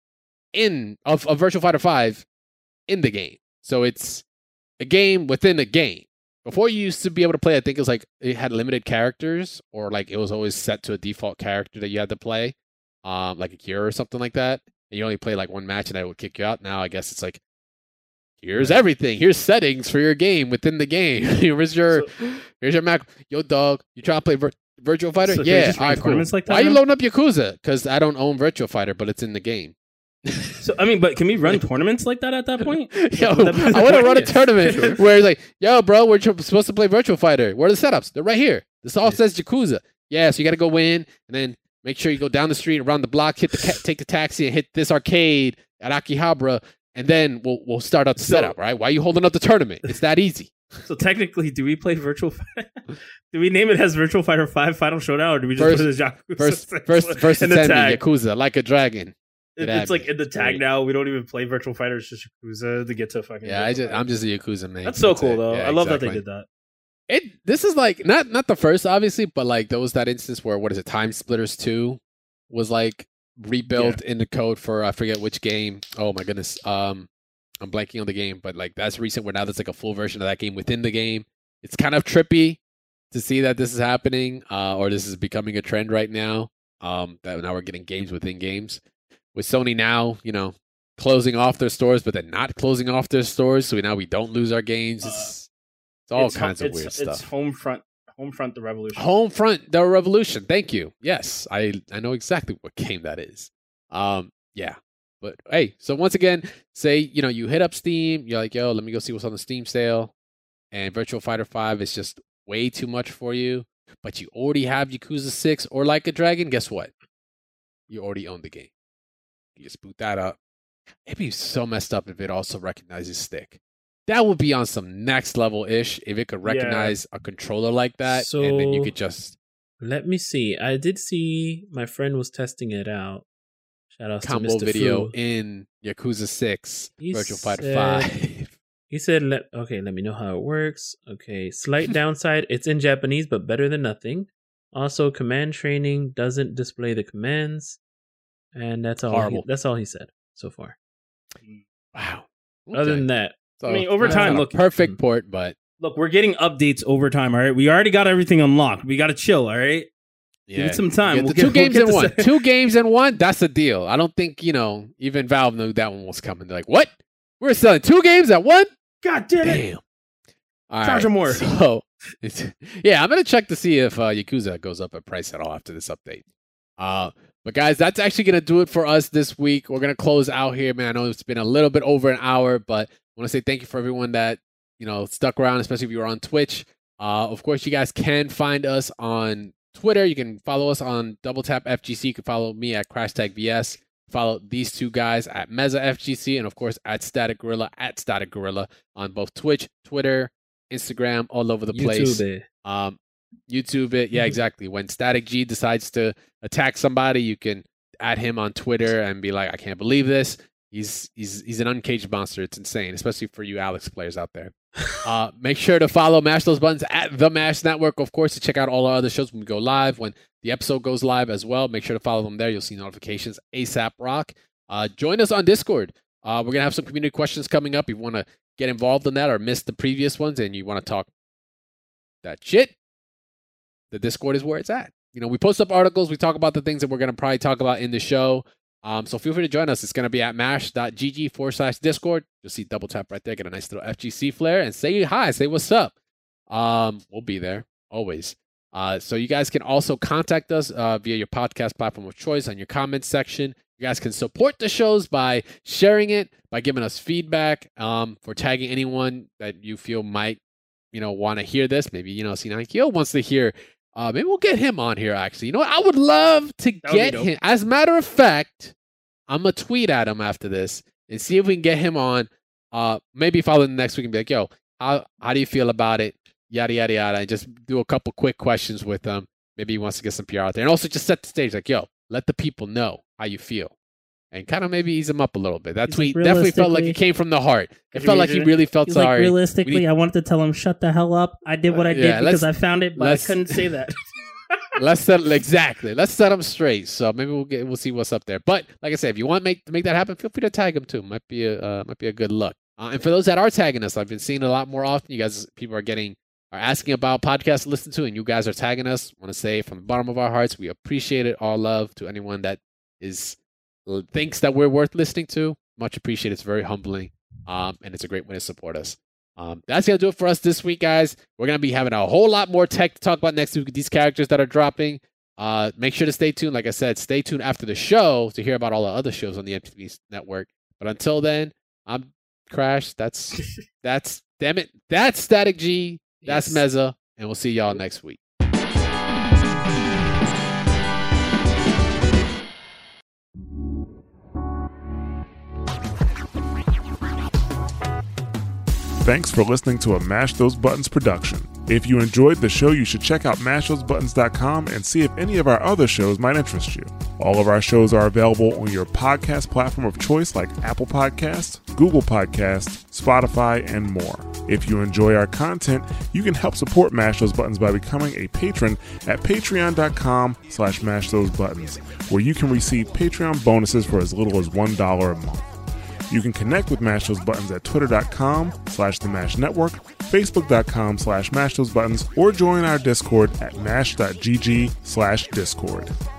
Speaker 1: of Virtual Fighter 5 in the game. So it's a game within a game. Before you used to be able to play, I think it was like it had limited characters, or like it was always set to a default character that you had to play, like a Kira or something like that. And you only play like one match and that would kick you out. Now I guess it's like, here's everything. Here's settings for your game within the game. here's your Mac. Yo, dog, you trying to play Virtual Fighter? So yeah, all right, cool. Like why are you loading up Yakuza? Because I don't own Virtual Fighter, but it's in the game.
Speaker 3: So I mean, but can we run tournaments like that at that point?
Speaker 1: Yo, I want to run a tournament where it's like, yo, bro, we're supposed to play Virtual Fighter. Where are the setups? They're right here. This all says Yakuza. Yeah, so you got to go in and then make sure you go down the street, around the block, take the taxi, and hit this arcade at Akihabara, and then we'll start up the setup. Right? Why are you holding up the tournament? It's that easy.
Speaker 3: So technically, do we play Virtual Fighter? Do we name it as Virtual Fighter 5 Final Showdown, or do we just put it as Yakuza?
Speaker 1: First attendee, Yakuza Like a Dragon.
Speaker 3: It's like in the tag now. We don't even play Virtual Fighter. It's just Yakuza to get to fucking.
Speaker 1: Yeah, I'm just a Yakuza man.
Speaker 3: That's so cool though. I love that they did that.
Speaker 1: This is like not the first, obviously, but like there was that instance where Time Splitters 2 was like rebuilt in the code for I forget which game. Oh my goodness, I'm blanking on the game, but like that's recent. Where now there's like a full version of that game within the game. It's kind of trippy to see that this is happening, or this is becoming a trend right now. That now we're getting games within games. With Sony now, closing off their stores, but then not closing off their stores, so now we don't lose our games. It's all kinds of weird stuff.
Speaker 3: It's Homefront the Revolution.
Speaker 1: Homefront the Revolution. Thank you. Yes, I know exactly what game that is. Yeah. But hey, so once again, say you hit up Steam, you're like, yo, let me go see what's on the Steam sale, and Virtual Fighter 5 is just way too much for you, but you already have Yakuza 6 or Like a Dragon. Guess what? You already own the game. You just boot that up. It'd be so messed up if it also recognizes stick. That would be on some next level-ish if it could recognize a controller like that,
Speaker 2: so,
Speaker 1: and then you could just...
Speaker 2: Let me see. I did see my friend was testing it out. Shout out to Mr.
Speaker 1: video
Speaker 2: Fu.
Speaker 1: in Yakuza 6, Virtual Fighter 5.
Speaker 2: He said, let me know how it works. Okay, slight downside, it's in Japanese, but better than nothing. Also, command training doesn't display the commands. And that's all.
Speaker 1: Horrible.
Speaker 2: That's all he said so far.
Speaker 1: Wow. Okay.
Speaker 2: Other than that,
Speaker 3: I mean, over time, look,
Speaker 1: perfect port, but
Speaker 3: look, we're getting updates over time. All right, we already got everything unlocked. We got to chill. All right, give it some time.
Speaker 1: We'll two games in one. 2 games in one. That's a deal. I don't think even Valve knew that one was coming. They're like, what? We're selling 2 games at one?
Speaker 3: God damn it!
Speaker 1: Damn. All
Speaker 3: Charge
Speaker 1: right,
Speaker 3: more.
Speaker 1: So, I'm gonna check to see if Yakuza goes up in price at all after this update. But guys, that's actually going to do it for us this week. We're going to close out here, man. I know it's been a little bit over an hour, but I want to say thank you for everyone that, stuck around, especially if you were on Twitch. Of course, you guys can find us on Twitter. You can follow us on Double Tap FGC. You can follow me at CrashTagVS. Follow these 2 guys at Meza FGC, and of course at Static Gorilla on both Twitch, Twitter, Instagram, all over the place. YouTube it. Yeah, exactly. When Static G decides to attack somebody, you can add him on Twitter and be like, I can't believe this. He's an uncaged monster. It's insane, especially for you Alex players out there. Make sure to follow Mash Those Buttons at The Mash Network, of course, to check out all our other shows when we go live, when the episode goes live as well. Make sure to follow them there. You'll see notifications ASAP Rock. Join us on Discord. We're going to have some community questions coming up. If you want to get involved in that or miss the previous ones and you want to talk that shit, the Discord is where it's at. We post up articles. We talk about the things that we're going to probably talk about in the show. So feel free to join us. It's going to be at mash.gg/Discord. You'll see Double Tap right there. Get a nice little FGC flare and say hi. Say what's up. We'll be there always. So you guys can also contact us via your podcast platform of choice on your comments section. You guys can support the shows by sharing it, by giving us feedback, for tagging anyone that you feel might, want to hear this. Maybe, C9Kyo wants to hear. Maybe we'll get him on here, actually. I would love to get him. As a matter of fact, I'm going to tweet at him after this and see if we can get him on. Maybe following the next week and be like, yo, how do you feel about it? Yada, yada, yada. And just do a couple quick questions with him. Maybe he wants to get some PR out there. And also just set the stage like, yo, let the people know how you feel. And kind of maybe ease him up a little bit. That tweet definitely felt like it came from the heart. It felt like he really felt sorry.
Speaker 3: Realistically, I wanted to tell him, shut the hell up. I did what I did because I found it, but I couldn't say that.
Speaker 1: Let's set him straight. So maybe we'll see what's up there. But like I said, if you want to make that happen, feel free to tag him too. Might be a good look. And for those that are tagging us, I've been seeing it a lot more often. You guys, people are asking about podcasts to listen to, and you guys are tagging us. I want to say from the bottom of our hearts, we appreciate it. All love to anyone that thinks that we're worth listening to. Much appreciated. It's very humbling, and it's a great way to support us. That's going to do it for us this week, guys. We're going to be having a whole lot more tech to talk about next week with these characters that are dropping. Make sure to stay tuned. Like I said, stay tuned after the show to hear about all the other shows on the MTV network. But until then, I'm Crash. That's damn it. That's Static G. That's Meza. And we'll see y'all next week.
Speaker 4: Thanks for listening to a Mash Those Buttons production. If you enjoyed the show, you should check out mashthosebuttons.com and see if any of our other shows might interest you. All of our shows are available on your podcast platform of choice like Apple Podcasts, Google Podcasts, Spotify, and more. If you enjoy our content, you can help support Mash Those Buttons by becoming a patron at patreon.com/mashthosebuttons, where you can receive Patreon bonuses for as little as $1 a month. You can connect with Mash Those Buttons at twitter.com/The Mash Network, facebook.com/mashthosebuttons, or join our Discord at mash.gg/discord.